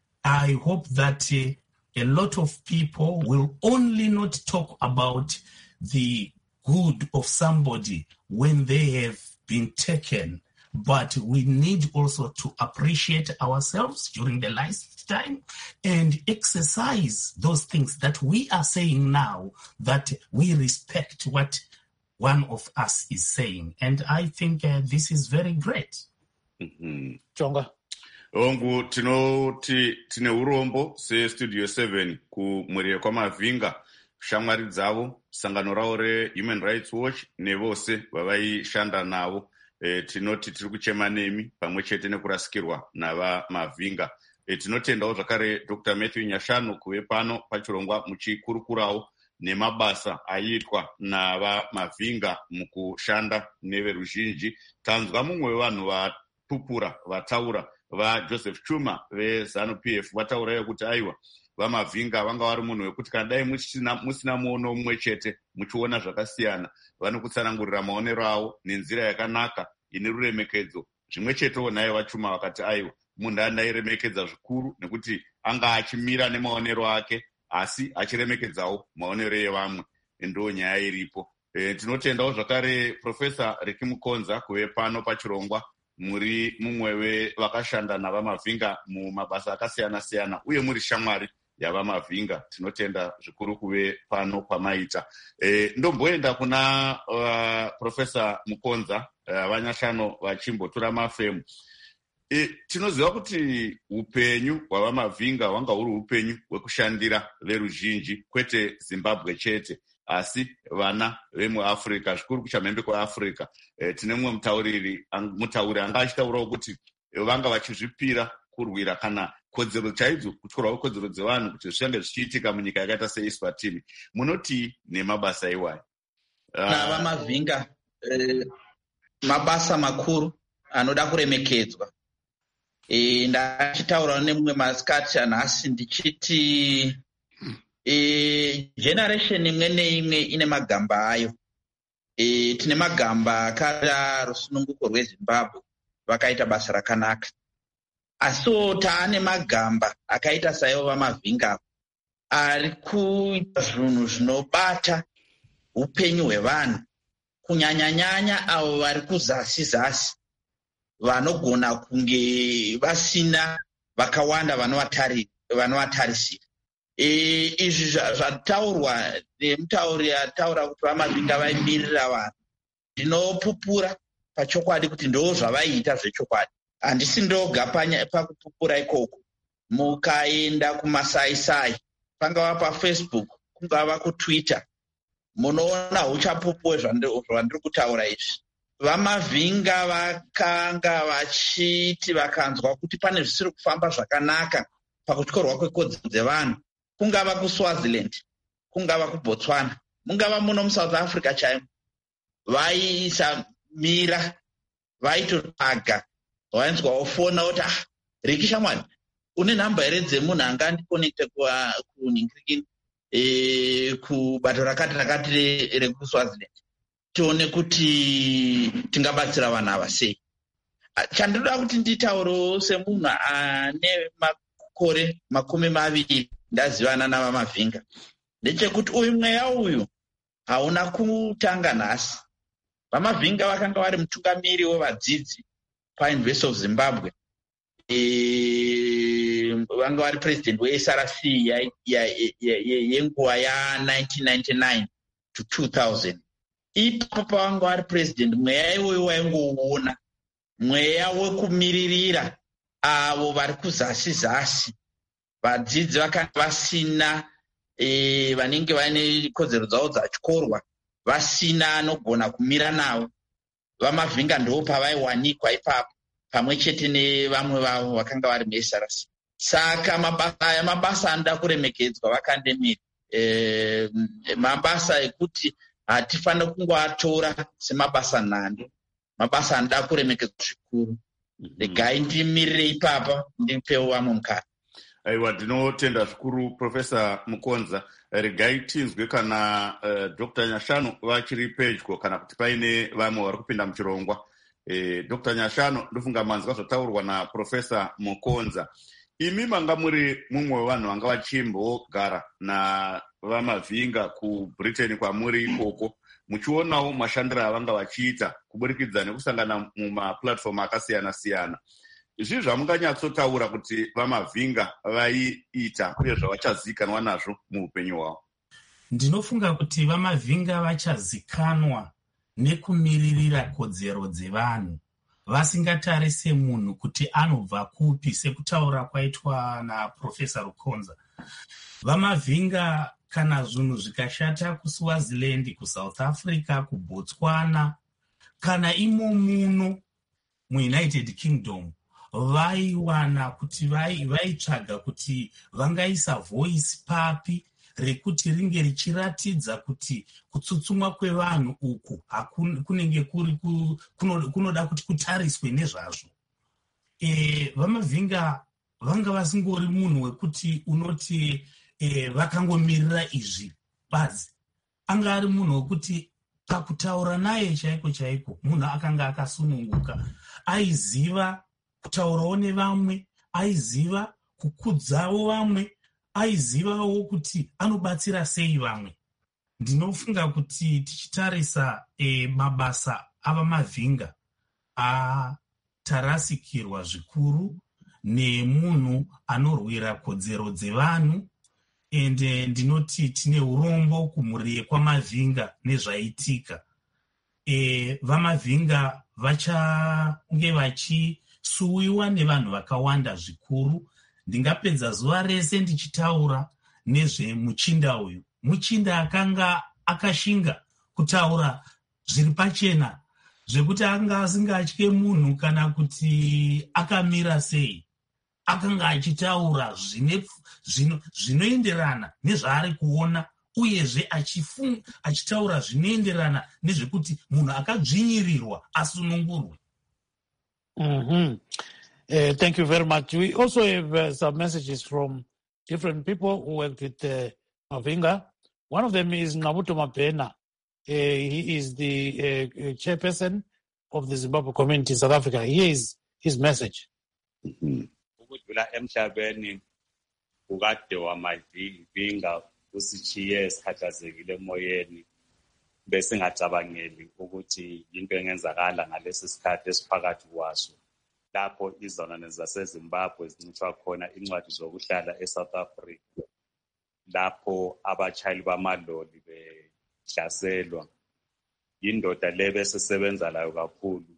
I hope that uh, a lot of people will only not talk about the good of somebody when they have been taken, but we need also to appreciate ourselves during the lifetime and exercise those things that we are saying now, that we respect what one of us is saying. And I think uh, this is very great. Mm-hmm. Chonga. ongu tinoti tine urombo sestudio seven kumhuriye kwamavhinga, shamwari dzavo, sangano ravo reHuman Rights Watch nevose vavaishanda navo. E, tinoti tiri kuchema nemi pamwe chete nekurasikirwa navamavhinga. E, tinotendawo zvakare Dr Matthew Nyashanu kuve pano pachirongwa muchikurukurawo nemabasa aiitwa navamavhinga mukushanda neveruzhinji. Tanzwa mumwe wevanhu vatupura vataura vaJoseph Chuma veZanu P F vataurayo kuti aiwa vamavhinga vanga vari munhu wekuti kana dai musina, musina muono mumwe chete muchiona zvakasiyana, vanokutsanangurira maonero avo nenzira yakanaka ine ruremekedzo. Zvimwe chetewo naye vaChuma vakati aiwa munhu andairemekedza zvikuru nekuti anga achimira nemaonero ake asi achiremekedzawo maonero evamwe. Ndo nyaya iripo. E, tinotendawo zvakare Profesa Ricky Mukonza kuve pano pachirongwa, muri mumwe wevakashanda navamavhinga mumabasa akasiyana siyana uye muri shamwari yavamavhinga. Tinotenda zvikuru kuve pano kwamaita. E, ndomboenda kuna uh, Profesa Mukonza uh, vanyashano vachimbotura mafemu. E, tinoziva kuti upenyu hwavamavhinga hwanga huri upenyu hwekushandira veruzhinji, kwete Zimbabwe chete asi vana vemuAfrica, zvikuru kuchamhembe kweAfrica. E, tine mumwe mutauriri mutauri anga achitaurawo kuti vanga vachizvipira kurwira kana kodzero chaidzo, kutyorwawo kodzero dzevanhu kuti zvisange zvichiitika munyika yakaita seEswatini. Munoti nemabasa iwayo navamavhinga eh, mabasa makuru anoda kuremekedzwa. E, ndachitaura nemumwe masikati anhasi ndichiti e, generation imwe neimwe ine magamba ayo. E, tine magamba akada rusununguko rweZimbabwe vakaita basa rakanaka, asiwo taane magamba akaita saivo vamavhinga ari kuita zvinhu zvinobata upenyu hwevanhu, kunyanyanyanya avo vari kuzasi zasi vanogona kunge vasina vakawanda vanovatarisira. E, izvi zvataurwa nemutauri ataura kuti vamavhinga vaimirira vanhu, ndinopupura pachokwadi kuti ndo zvavaiita zvechokwadi. Handisi ndoga pakupupura ikoko. Mukaenda kumasaisai, pangava paFacebook, kungava kuTwitter, munoona uchapupu zvandiri kutaura izvi. Vamavhinga vakanga vachiti vakanzwa kuti pane zvisiri kufamba zvakanaka pakutyorwa kwekodzero dzevanhu, kungava kuSwaziland, kungava kuBotswana, mungava muno muSouth Africa chaimo, vaisamira, vaitotsvaga, vainzwawo fona kuti ah, Ricky shamwari, une nhamba here dzemunhu anga andikonekte kunhingirikini e, kubato rakati rakati rekuSwaziland, tione kuti tingabatsira vanhu ava sei. Chandoda kuti nditaurewo semunhu ane makore makumi maviri ndazivana navamavhinga ndechekuti uyu mweya uyu hauna kutanga nhasi. Vamavhinga vakanga vari mutungamiri wevadzidzi paUniversity of Zimbabwe. E, vanga vari president weS R C yenguva ya nineteen ninety-nine to two thousand. Ipapo pavanga vari president, mweya iwoyo waingouona, mweya wekumiririra avo vari kuzasi zasi. Vadzidzi vakanga vasina e, vanenge vaine kodzero dzavo dzachikorwa, vasina anogona kumira navo. Vamavhinga ndo pavaiwanikwa ipapo pamwe chete nevamwe vavo vakanga vari muS R C. Saka mabasa aya mabasa anoda kuremekedzwa vakandemiri. E, mabasa ekuti hatifanira kungoatora semabasa nhando, mabasa anoda kuremekedzwa zvikuru. Regai ndimirire ipapa ndipewo vamwe mukana. Aiwa, ndinotenda zvikuru Profesa Mukonza. Regai tinzwe kana uh, Dr Nyashanu vachiri pedyo kana kuti paine vamwe vari kupinda muchirongwa. E, Dr Nyashanu, ndofunga manzwa zvataurwa naProfesa Mukonza. Imi manga muri mumwe wevanhu vanga vachimbogara navamavhinga kuBritain kwamuri ikoko, muchionawo mashandiro avanga vachiita kuburikidza nekusangana mumaplatform akasiyana siyana. Izvi zvamunganyatsotaura kuti vamavhinga vaiita uye zvavachazikanwa nazvo muupenyu hwavo? Ndinofunga kuti vamavhinga vachazikanwa nekumiririra kodzero dzevanhu vasingatarise munhu kuti anobva kupi, sekutaura kwaitwa naprofesa Rukonza. Vamavhinga kana zvinhu zvikashata kuSwaziland, kuSouth Africa, kuBotswana kana imo muno muUnited Kingdom, vaiwana kuti vaitsvaga kuti vangaisa voice papi rekuti ringe richiratidza kuti kutsutsumwa kwevanhu uku kunenge kuri kunoda kuti kutariswe nezvazvo. E, vamavhinga vanga vasingori munhu wekuti unoti e, vakangomirira izvi badzi. Anga ari munhu wekuti pakutaura naye chaiko chaiko munhu akanga akasununguka, aiziva kutaurawo nevamwe, aiziva kukudzawo vamwe, aizivawo kuti anobatsira sei vamwe. Ndinofunga kuti tichitarisa e, mabasa avamavhinga atarasikirwa zvikuru nemunhu anorwira kodzero dzevanhu, ende ndinoti tine urombo kumhuri kwamavhinga nezvaitika. E, vamavhinga vachange vachisuwiwa nevanhu vakawanda zvikuru. Ndingapedza zuva rese ndichitaura nezvemuchinda uyu. Muchinda akanga akashinga kutaura zviri pachena zvekuti anga asingatye munhu kana kuti akamira sei. Akanga achitaura zvinoenderana nezvaari kuona, uyezve achitaura zvinoenderana nezvekuti munhu akadzvinyirirwa asunungurwe. Mm-hmm. Uh, thank you very much. We also have uh, some messages from different people who worked with uh, Mavinga. One of them is Nabuto Mapena. Uh, he is the uh, chairperson of the Zimbabwe community in South Africa. Here is his message. Ukudlula emhlabeni ukade wamavinga usichiye esikhathazekile emoyeni bese ngacabangeli ukuthi into engenzakala ngalesi sikhathi esiphakathi kwaso, lapho izona zaseZimbabwe zincithwa khona incwadi zokuhlala eSouth Africa, lapho abachayeli bamaloli behlaselwa. Indoda le besesebenza layo kakhulu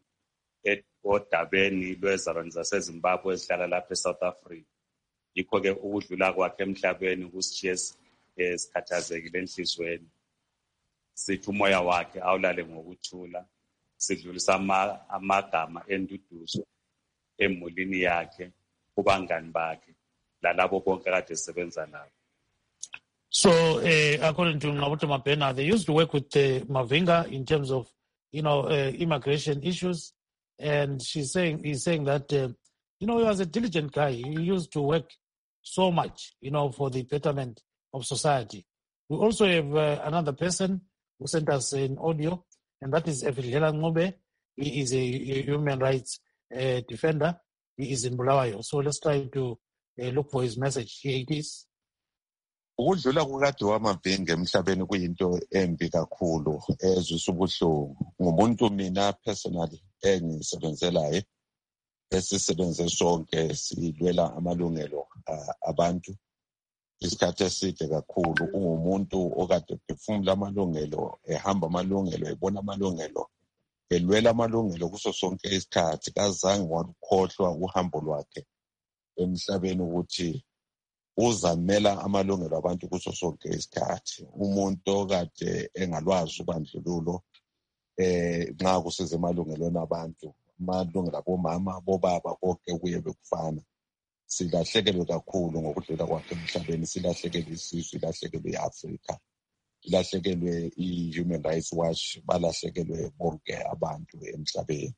odabeni lwezalwane zaseZimbabwe ezihlala lapha eSouth Africa. Yikho-ke ukudlula kwakhe emhlabeni kusishiye esikhathazekile enhlizweni. Sithi umoya wakhe awulale ngokuthula. Sidlulisa amagama enduduzo emulini yakhe, kubangani bakhe, lalabo bonke kade sebenza nabo. So, uh, according to Nabuto Mapena, they used to work with uh, Mavinga in terms of, you know, uh, immigration issues. And she's saying, he's saying that, uh, you know, he was a diligent guy. He used to work so much, you know, for the betterment of society. We also have uh, another person who sent us an audio, and that is Efidlela Ngobe. He is a, a human rights uh, defender. He is in Bulawayo. So let's try to uh, look for his message. Here it is. Ukudlula kukade wamavinga emhlabeni kuyinto embi kakhulu ezwisa ubuhlungu. Ngumuntu mina personally engisebenzelayo, esisebenze sonke silwela amalungelo abantu isikhathi eside kakhulu. Ungumuntu okade ephefumula amalungelo, ehamba amalungelo, ebona amalungelo, elwela amalungelo kuso sonke isikhathi. Kazange walukhohlwa uhambo lwakhe emhlabeni ukuthi uzamela amalungelo abantu kuso sonke isikhathi. Umuntu okade engalwazi ubandlululo eh nxa kusiza emalungelweni abantu, amalungelo abomama, abobaba, konke kuye bekufana. Silahlekelwe kakhulu ngokudlula kwakhe emhlabeni. Silahlekelwe isizwe, silahlekelwe iAfrika, silahlekelwe i-Human Rights Watch, balahlekelwe bonke abantu emhlabeni.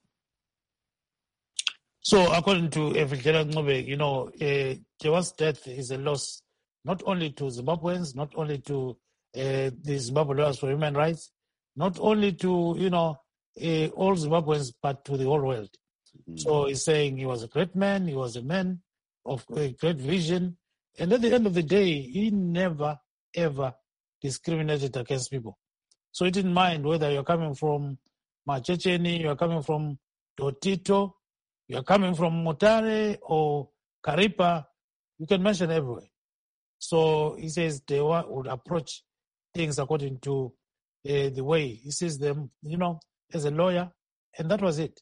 So, according to Efidlela Ngobe, you know, uh, Jewa's death is a loss not only to Zimbabweans, not only to uh, the Zimbabwe lawyers for human rights, not only to, you know, uh, all Zimbabweans, but to the whole world. Mm-hmm. So he's saying he was a great man, he was a man of a great vision, and at the end of the day, he never, ever discriminated against people. So he didn't mind whether you're coming from Machecheni, you're coming from Dotito, you're coming from Mutare or Karipa, you can mention everywhere. So he says they would approach things according to uh, the way he sees them, you know, as a lawyer, and that was it.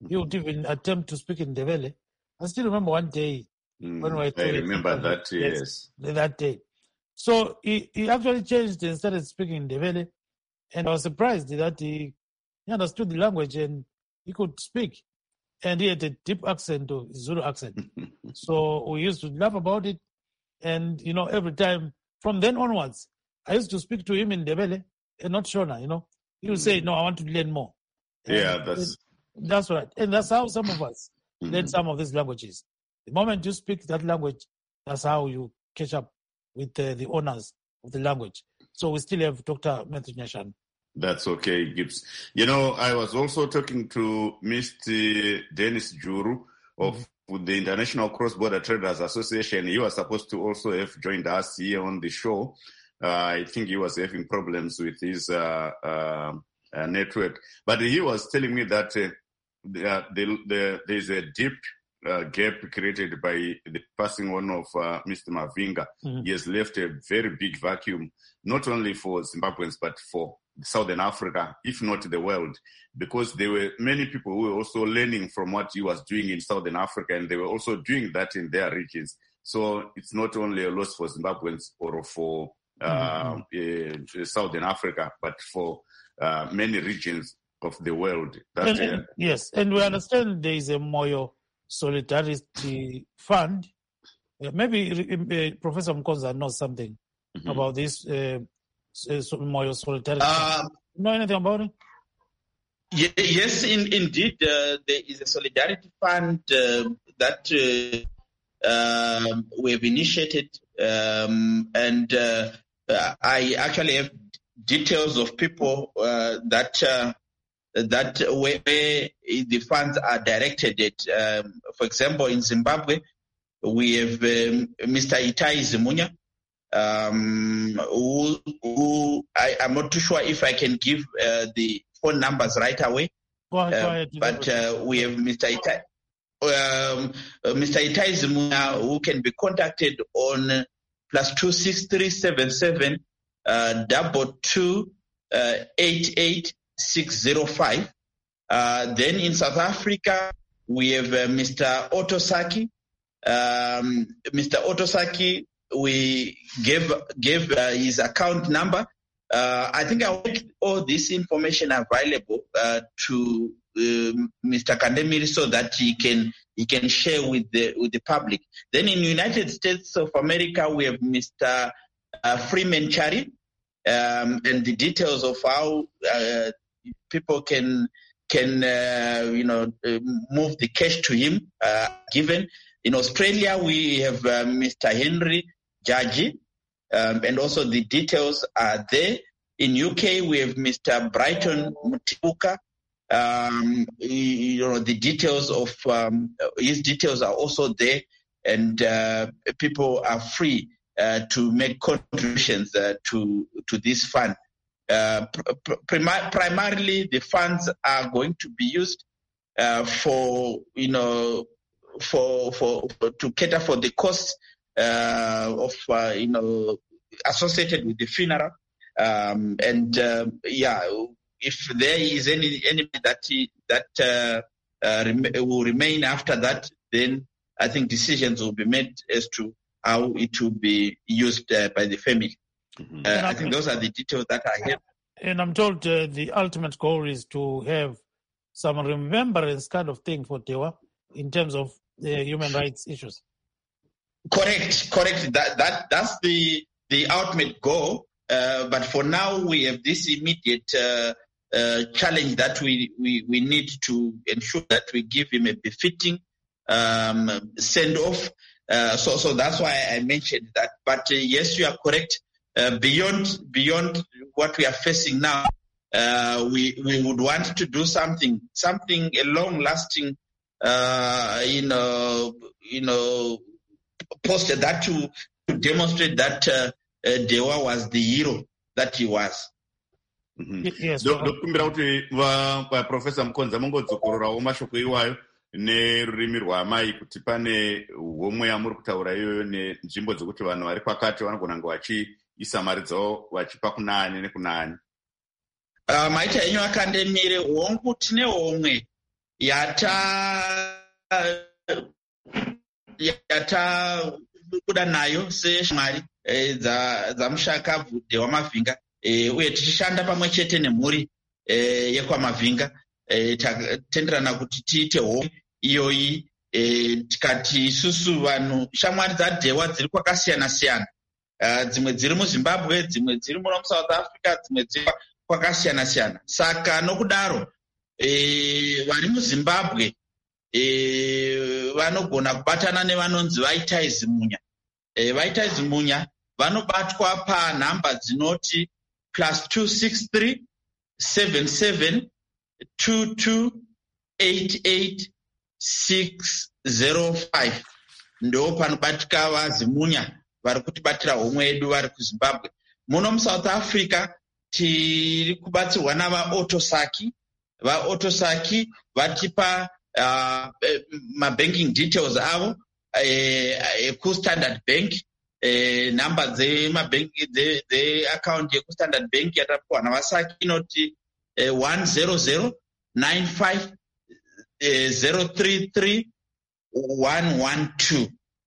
he would even attempt to speak in Ndebele. I still remember one day Mm, when we were I doing remember that, yes. that day. So he, he actually changed and started speaking in Ndebele, and I was surprised that he, he understood the language and he could speak. And he had a deep accent, or Zulu accent. So we used to laugh about it. And, you know, every time from then onwards, I used to speak to him in Ndebele and not Shona, you know. He would say, no, I want to learn more. And Yeah, that's that's right. And that's how some of us Mhm. learn some of these languages. The moment you speak that language, that's how you catch up with uh, the owners of the language. So we still have Doctor Matthew Nyashan. That's okay, Gibbs. You know, I was also talking to Mister Dennis Juru of the International Cross-Border Traders Association. He was supposed to also have joined us here on the show. Uh, I think he was having problems with his uh, uh, uh, network. But he was telling me that uh, the, the, the, there's a deep uh, gap created by the passing on of uh, Mister Mavinga. Mhm. He has left a very big vacuum, not only for Zimbabweans, but for Southern Africa, if not the world, because there were many people who were also learning from what he was doing in Southern Africa, and they were also doing that in their regions. So it's not only a loss for Zimbabweans or for uh, uh, Southern Africa, but for uh, many regions of the world. That, And- uh, and- yes, and we understand there is a Moyo Solidarity Fund. Uh, maybe uh, Professor Mkonza knows something Mhm. about this uh, s- uh, Moyo Solidarity Uh, Fund. You know anything about it? Ye- Yes, in, indeed, uh, there is a solidarity fund uh, that uh, um, we have initiated, um, and uh, uh, I actually have details of people uh, that uh, that where the funds are directed at. Um, for example, in Zimbabwe, we have um, Mister Itai Zimunya, um, who, who I, I'm not too sure if I can give uh, the phone numbers right away. Go ahead, go Uh, ahead. but uh, we have Mister Itai, um, uh, Mister Itai Zimunya, who can be contacted on uh, plus two six three seven seven uh, double two uh, eight eight six zero five. Uh, then in South Africa, we have uh, Mister Otosaki. Um, Mister Otosaki, we gave gave uh, his account number. Uh, I think I will make all this information available uh, to um, Mister Kandemiri so that he can he can share with the with the public. Then in the United States of America, we have Mister Uh, Freeman Chari, um, and the details of how uh, people can can uh, you know uh, move the cash to him uh, given. In Australia, we have uh, Mister Henry Jaji, um, and also the details are there. In U K, we have Mister Brighton Mutibuka. Um, you know, the details of um, his details are also there, and uh, people are free uh, to make contributions uh, to to this fund. Uh, pr- prim- primarily, the funds are going to be used uh, for you know. For, for for to cater for the costs uh, of uh, you know associated with the funeral, um, and uh, yeah, if there is any any that he, that uh, uh, rem- will remain after that, then I think decisions will be made as to how it will be used uh, by the family. Mhm. Uh, I think those are the details that I have. And I'm told uh, the ultimate goal is to have some remembrance kind of thing for Tewa in terms of the human rights issues. Correct, correct. That that that's the the ultimate goal. Uh, but for now, we have this immediate uh, uh, challenge that we, we we need to ensure that we give him a befitting um, send off. Uh, so so that's why I mentioned that. But uh, yes, you are correct. Uh, beyond beyond what we are facing now, uh, we we would want to do something something a long lasting. Uh, you know, you know, posted that to, to demonstrate that uh, uh, Dewa was the hero that he was. ndokumbira kuti vaprofesa Mkonza mungodzokororawo mashoko iwayo nerurimi rwamai kuti pane homwe yamuri kutaura iyoyo nenzvimbo dzekuti vanhu vari pakati vanogona kunge vachiisa mari dzavo vachipa kunani nekunani. Uh, maita enyu akandemire hongu tine homwe yata yatabuda nayo seshamwari dzamushakabvudhe wamavhinga uye tichishanda pamwe chete nemhuri yekwamavhinga tatenderana kuti tiite home iyoyi tikati isusu vanhu shamwari dzadhewa dziri kwakasiyana-siyana, dzimwe dziri muzimbabwe, dzimwe dziri muno musouth africa, dzimwe dziri kwakasiyana-siyana. Saka nokudaro vari muzimbabwe vanogona kubatana nevanonzi vaitaizimunya. Vaitaizimunya vanobatwa panhamba dzinoti plus two six three seven seven two two eight eight six zero five. Ndo panobatika vazimunya vari kutibatira homwe yedu vari kuzimbabwe. Muno musouth africa tiri kubatsirwa navaotosaki. Vaotosaki vatipa uh, mabanking details avo ekustandard bank, nhamba dzeaccount yekustandard bank yatapiwa navasaki inoti one zero zero nine five zero three three one one two.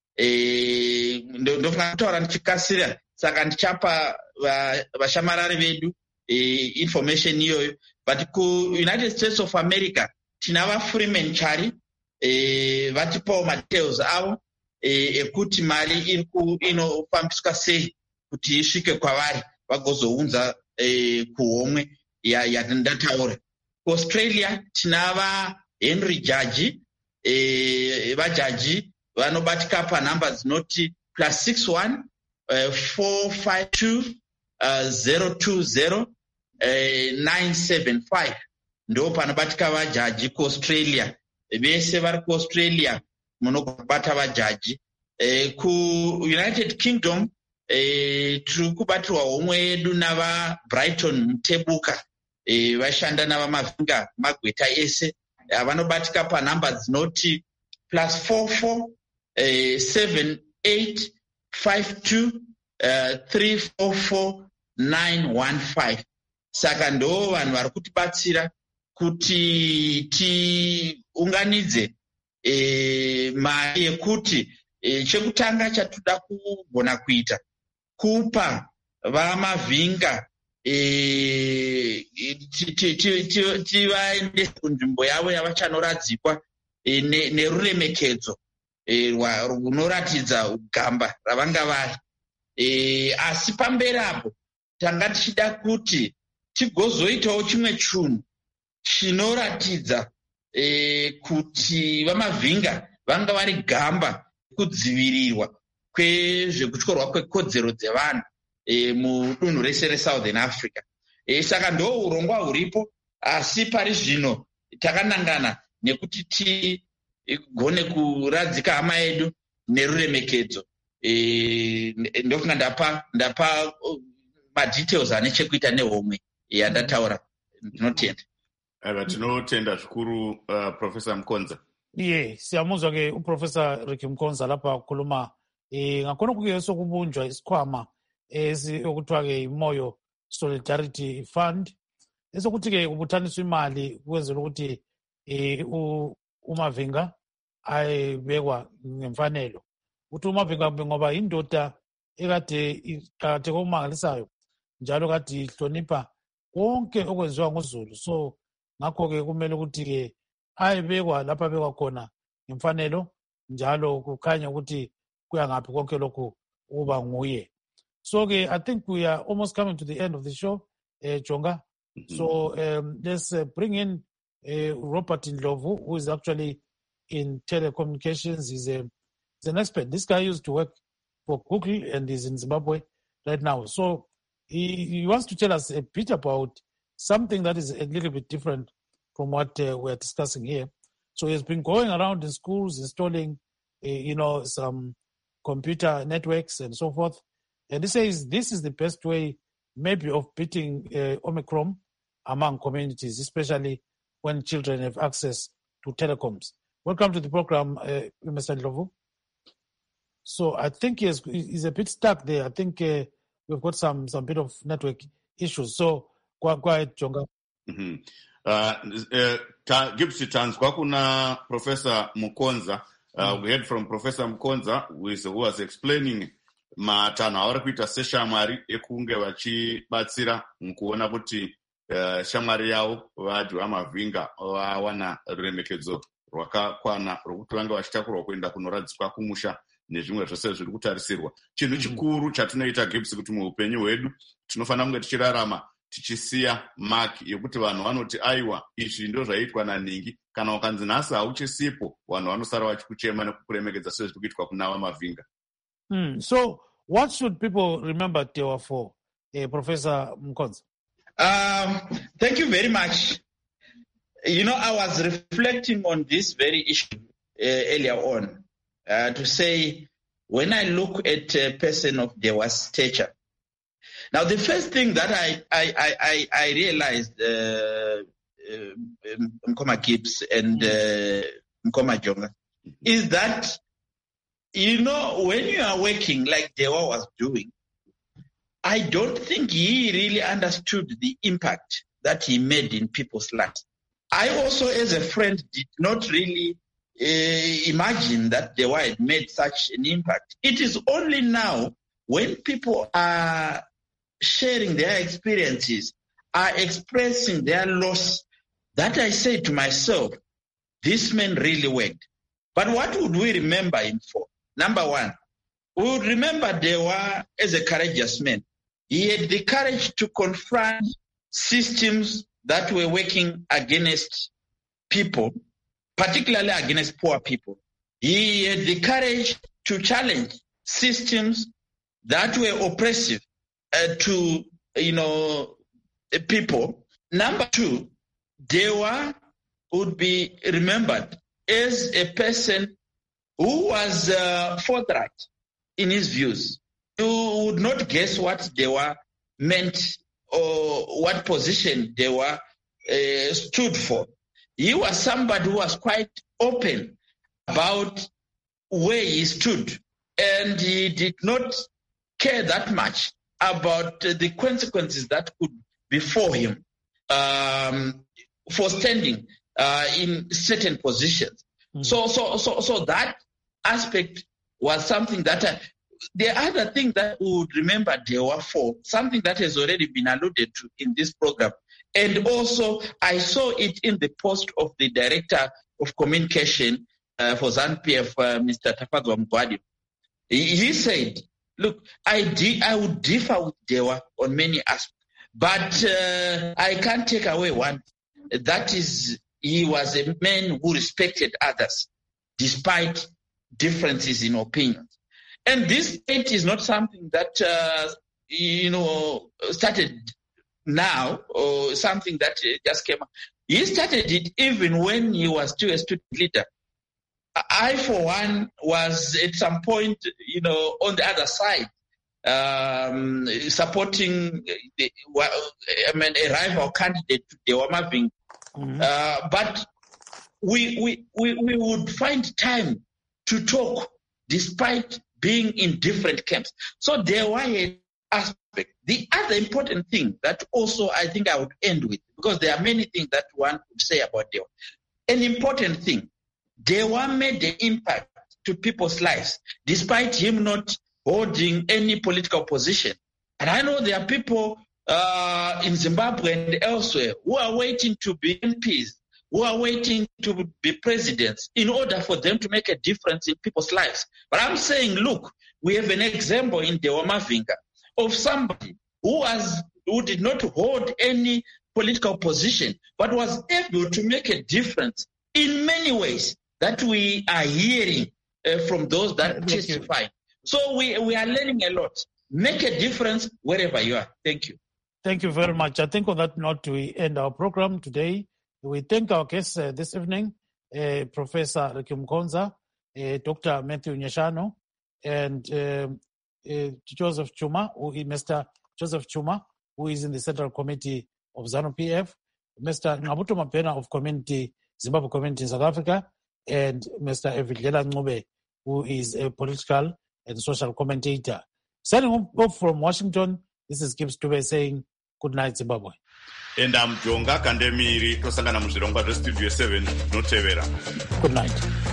Ndofunga kutaura ndichikasira, saka ndichapa vashamarari vedu information iyoyo. But ku United States of America tina vaFreeman Chari vatipawo madetails avo ekuti mari iri inofambiswa sei kuti isvike kwavari vagozounza kuhomwe yandataura. Australia tina vaHenry Jaji, vajaji vanobatika panhamba dzinoti plus six one four five two zero two zero nine seven five. Ndo panobatika vajaji kuAustralia. Vese vari kuAustralia munobata vajaji. Ku United Kingdom tiri kubatirwa homwe yedu navaBrighton Mutebuka, vashanda navamavhinga magweta ese, vanobatika panhamba dzinoti plus four four seven eight five two three four four nine one five. Saka ndo vanhu vari kutibatsira kuti tiunganidze mari yekuti chekutanga chatoda kugona kuita kupa vamavhinga tivaendese kunzvimbo yavo yavachanoradzikwa neruremekedzo runoratidza gamba ravanga vari. Asi pamberi apo tanga tichida kuti tigozoitawo chimwe chinhu chinoratidza kuti vamavhinga vanga vari gamba kudzivirirwa kwezvekutyorwa kwekodzero dzevanhu mudunhu rese reSouthern Africa. Saka ndo urongwa huripo, asi pari zvino takanangana nekuti tigone kuradzika hama yedu neruremekedzo. Ndofunga ndapa ndapa madetails ane chekuita nehomwe yandataura. Ndinotenda. Aiva, tinotenda zvikuru uh, Professor Mukonza. Iye siyamuzwa ke uProfessor Ricky Mukonza lapha ukhuluma eh ngakhona kuke sokubunjwa isikhwama esokuthiwa ke imoyo Solidarity Fund, esokuthi ke ubuthaniswa imali kwenzela ukuthi eh uMavinga ayebekwa ngemfanelo. Uthi uMavinga ngoba indoda ekade ikade komangalisayo njalo kade ihlonipha konke okwenziwa ngoZulu, so ngakho ke kumele ukuthi ke ayebekwa lapha bekwa khona ngemfanelo njalo kukhanya ukuthi kuya ngaphi konke lokho uba nguye. So ke I think we are almost coming to the end of the show, uh, Jonga. Mm-hmm. So um, let's uh, bring in uh, Robert Ndlovu, who is actually in telecommunications. He's, a, he's an expert. This guy used to work for Google and is in Zimbabwe right now. So he, he wants to tell us a bit about something that is a little bit different from what uh, we're discussing here. So he's been going around in schools installing, uh, you know, some computer networks and so forth. And he says this is the best way maybe of beating uh, Omicron among communities, especially when children have access to telecoms. Welcome to the program, uh, Mister Ndlovu. So I think he's, he's a bit stuck there. I think uh, we've got some some bit of network issues. So go, go ahead, Jonga. Mm-hmm. uh, uh, ta, Gibbs tanzwa kuna Professor Mukonza. Uh, we heard from Professor Mukonza who, is, who was explaining matanho avari kuita seshamwari ekunge vachibatsira mukuona kuti uh, shamwari yavo vadhi vamavhinga vawana ruremekedzo rwakakwana rwokuti vange vachitakurwa kuenda kunoradzikwa kumusha nezvimwe zvose zviri kutarisirwa. Chinhu chikuru chatinoita Gibbs kuti muupenyu hwedu tinofanira kunge tichirarama tichisiya mark yekuti vanhu vanoti aiwa izvi ndo zvaitwa naningi, kana ukanzi nhasi hauchisipo vanhu vanosara vachikuchema nekukuremekedza sezviri kuitwa kuna vamavhinga. Mm. So what should people remember Dewa for, uh, Professor Mukonza? Um, thank you very much. You know, I was reflecting on this very issue uh, earlier on uh, to say, when I look at a person of Dewa's stature, now the first thing that I I I, I realized, uh, uh, Mkoma Gibbs and uh, Mkoma Jonga, is that, you know, when you are working like Dewa was doing, I don't think he really understood the impact that he made in people's lives. I also, as a friend, did not really uh, imagine that Dewa had made such an impact. It is only now when people are sharing their experiences, are expressing their loss, that I say to myself, this man really worked. But what would we remember him for? Number one, we would remember Dewa as a courageous man. He had the courage to confront systems that were working against people, particularly against poor people. He had the courage to challenge systems that were oppressive uh, to, you know, people. Number two, Dewa would be remembered as a person who was uh, forthright in his views. You would not guess what Dewa meant or what position Dewa uh, stood for. He was somebody who was quite open about where he stood, and he did not care that much about the consequences that could befall him um, for standing uh, in certain positions. Mm-hmm. So, so, so, so that aspect was something that I, the other thing that we would remember Dewa for, something that has already been alluded to in this program, and also I saw it in the post of the Director of Communication uh, for ZANU-P F, uh, Mister Tafadzwa Mugwadi. He, he said, look, I, di- I would differ with Dewa on many aspects, but uh, I can't take away one. That is, he was a man who respected others, despite differences in opinions. And this debate is not something that, uh, you know, started now or something that just came up. He started it even when he was still a student leader. I, for one, was at some point, you know, on the other side, um, supporting the, I mean, a rival candidate to Dewa Mavhinga. Mm-hmm. Uh, but we, we, we, we would find time to talk despite being in different camps. So there were an aspect. The other important thing that also I think I would end with, because there are many things that one could say about Dewa. An important thing, Dewa made the impact to people's lives, despite him not holding any political position. And I know there are people uh, in Zimbabwe and elsewhere who are waiting to be M Ps, who are waiting to be presidents in order for them to make a difference in people's lives. But I'm saying, look, we have an example in Dewa Mavhinga of somebody who was who did not hold any political position, but was able to make a difference in many ways that we are hearing uh, from those that testify. So we, we are learning a lot. Make a difference wherever you are. Thank you. Thank you very much. I think on that note, we end our program today. We thank our guests uh, this evening, uh, Professor Ricky Mukonza, uh, Doctor Matthew Nyashano, and uh, uh, Joseph Chuma, who is Mister Joseph Chuma, who is in the Central Committee of ZANU-P F, Mister Ngabuto Mapena of Community, Zimbabwe Community in South Africa, and Mister Evidlela Ngube, who is a political and social commentator. Signing off from Washington, this is Gibbs Dube saying good night, Zimbabwe. enda mujonga kandemiri tosangana muzvirongwa zvestudio seven notevera. Good night.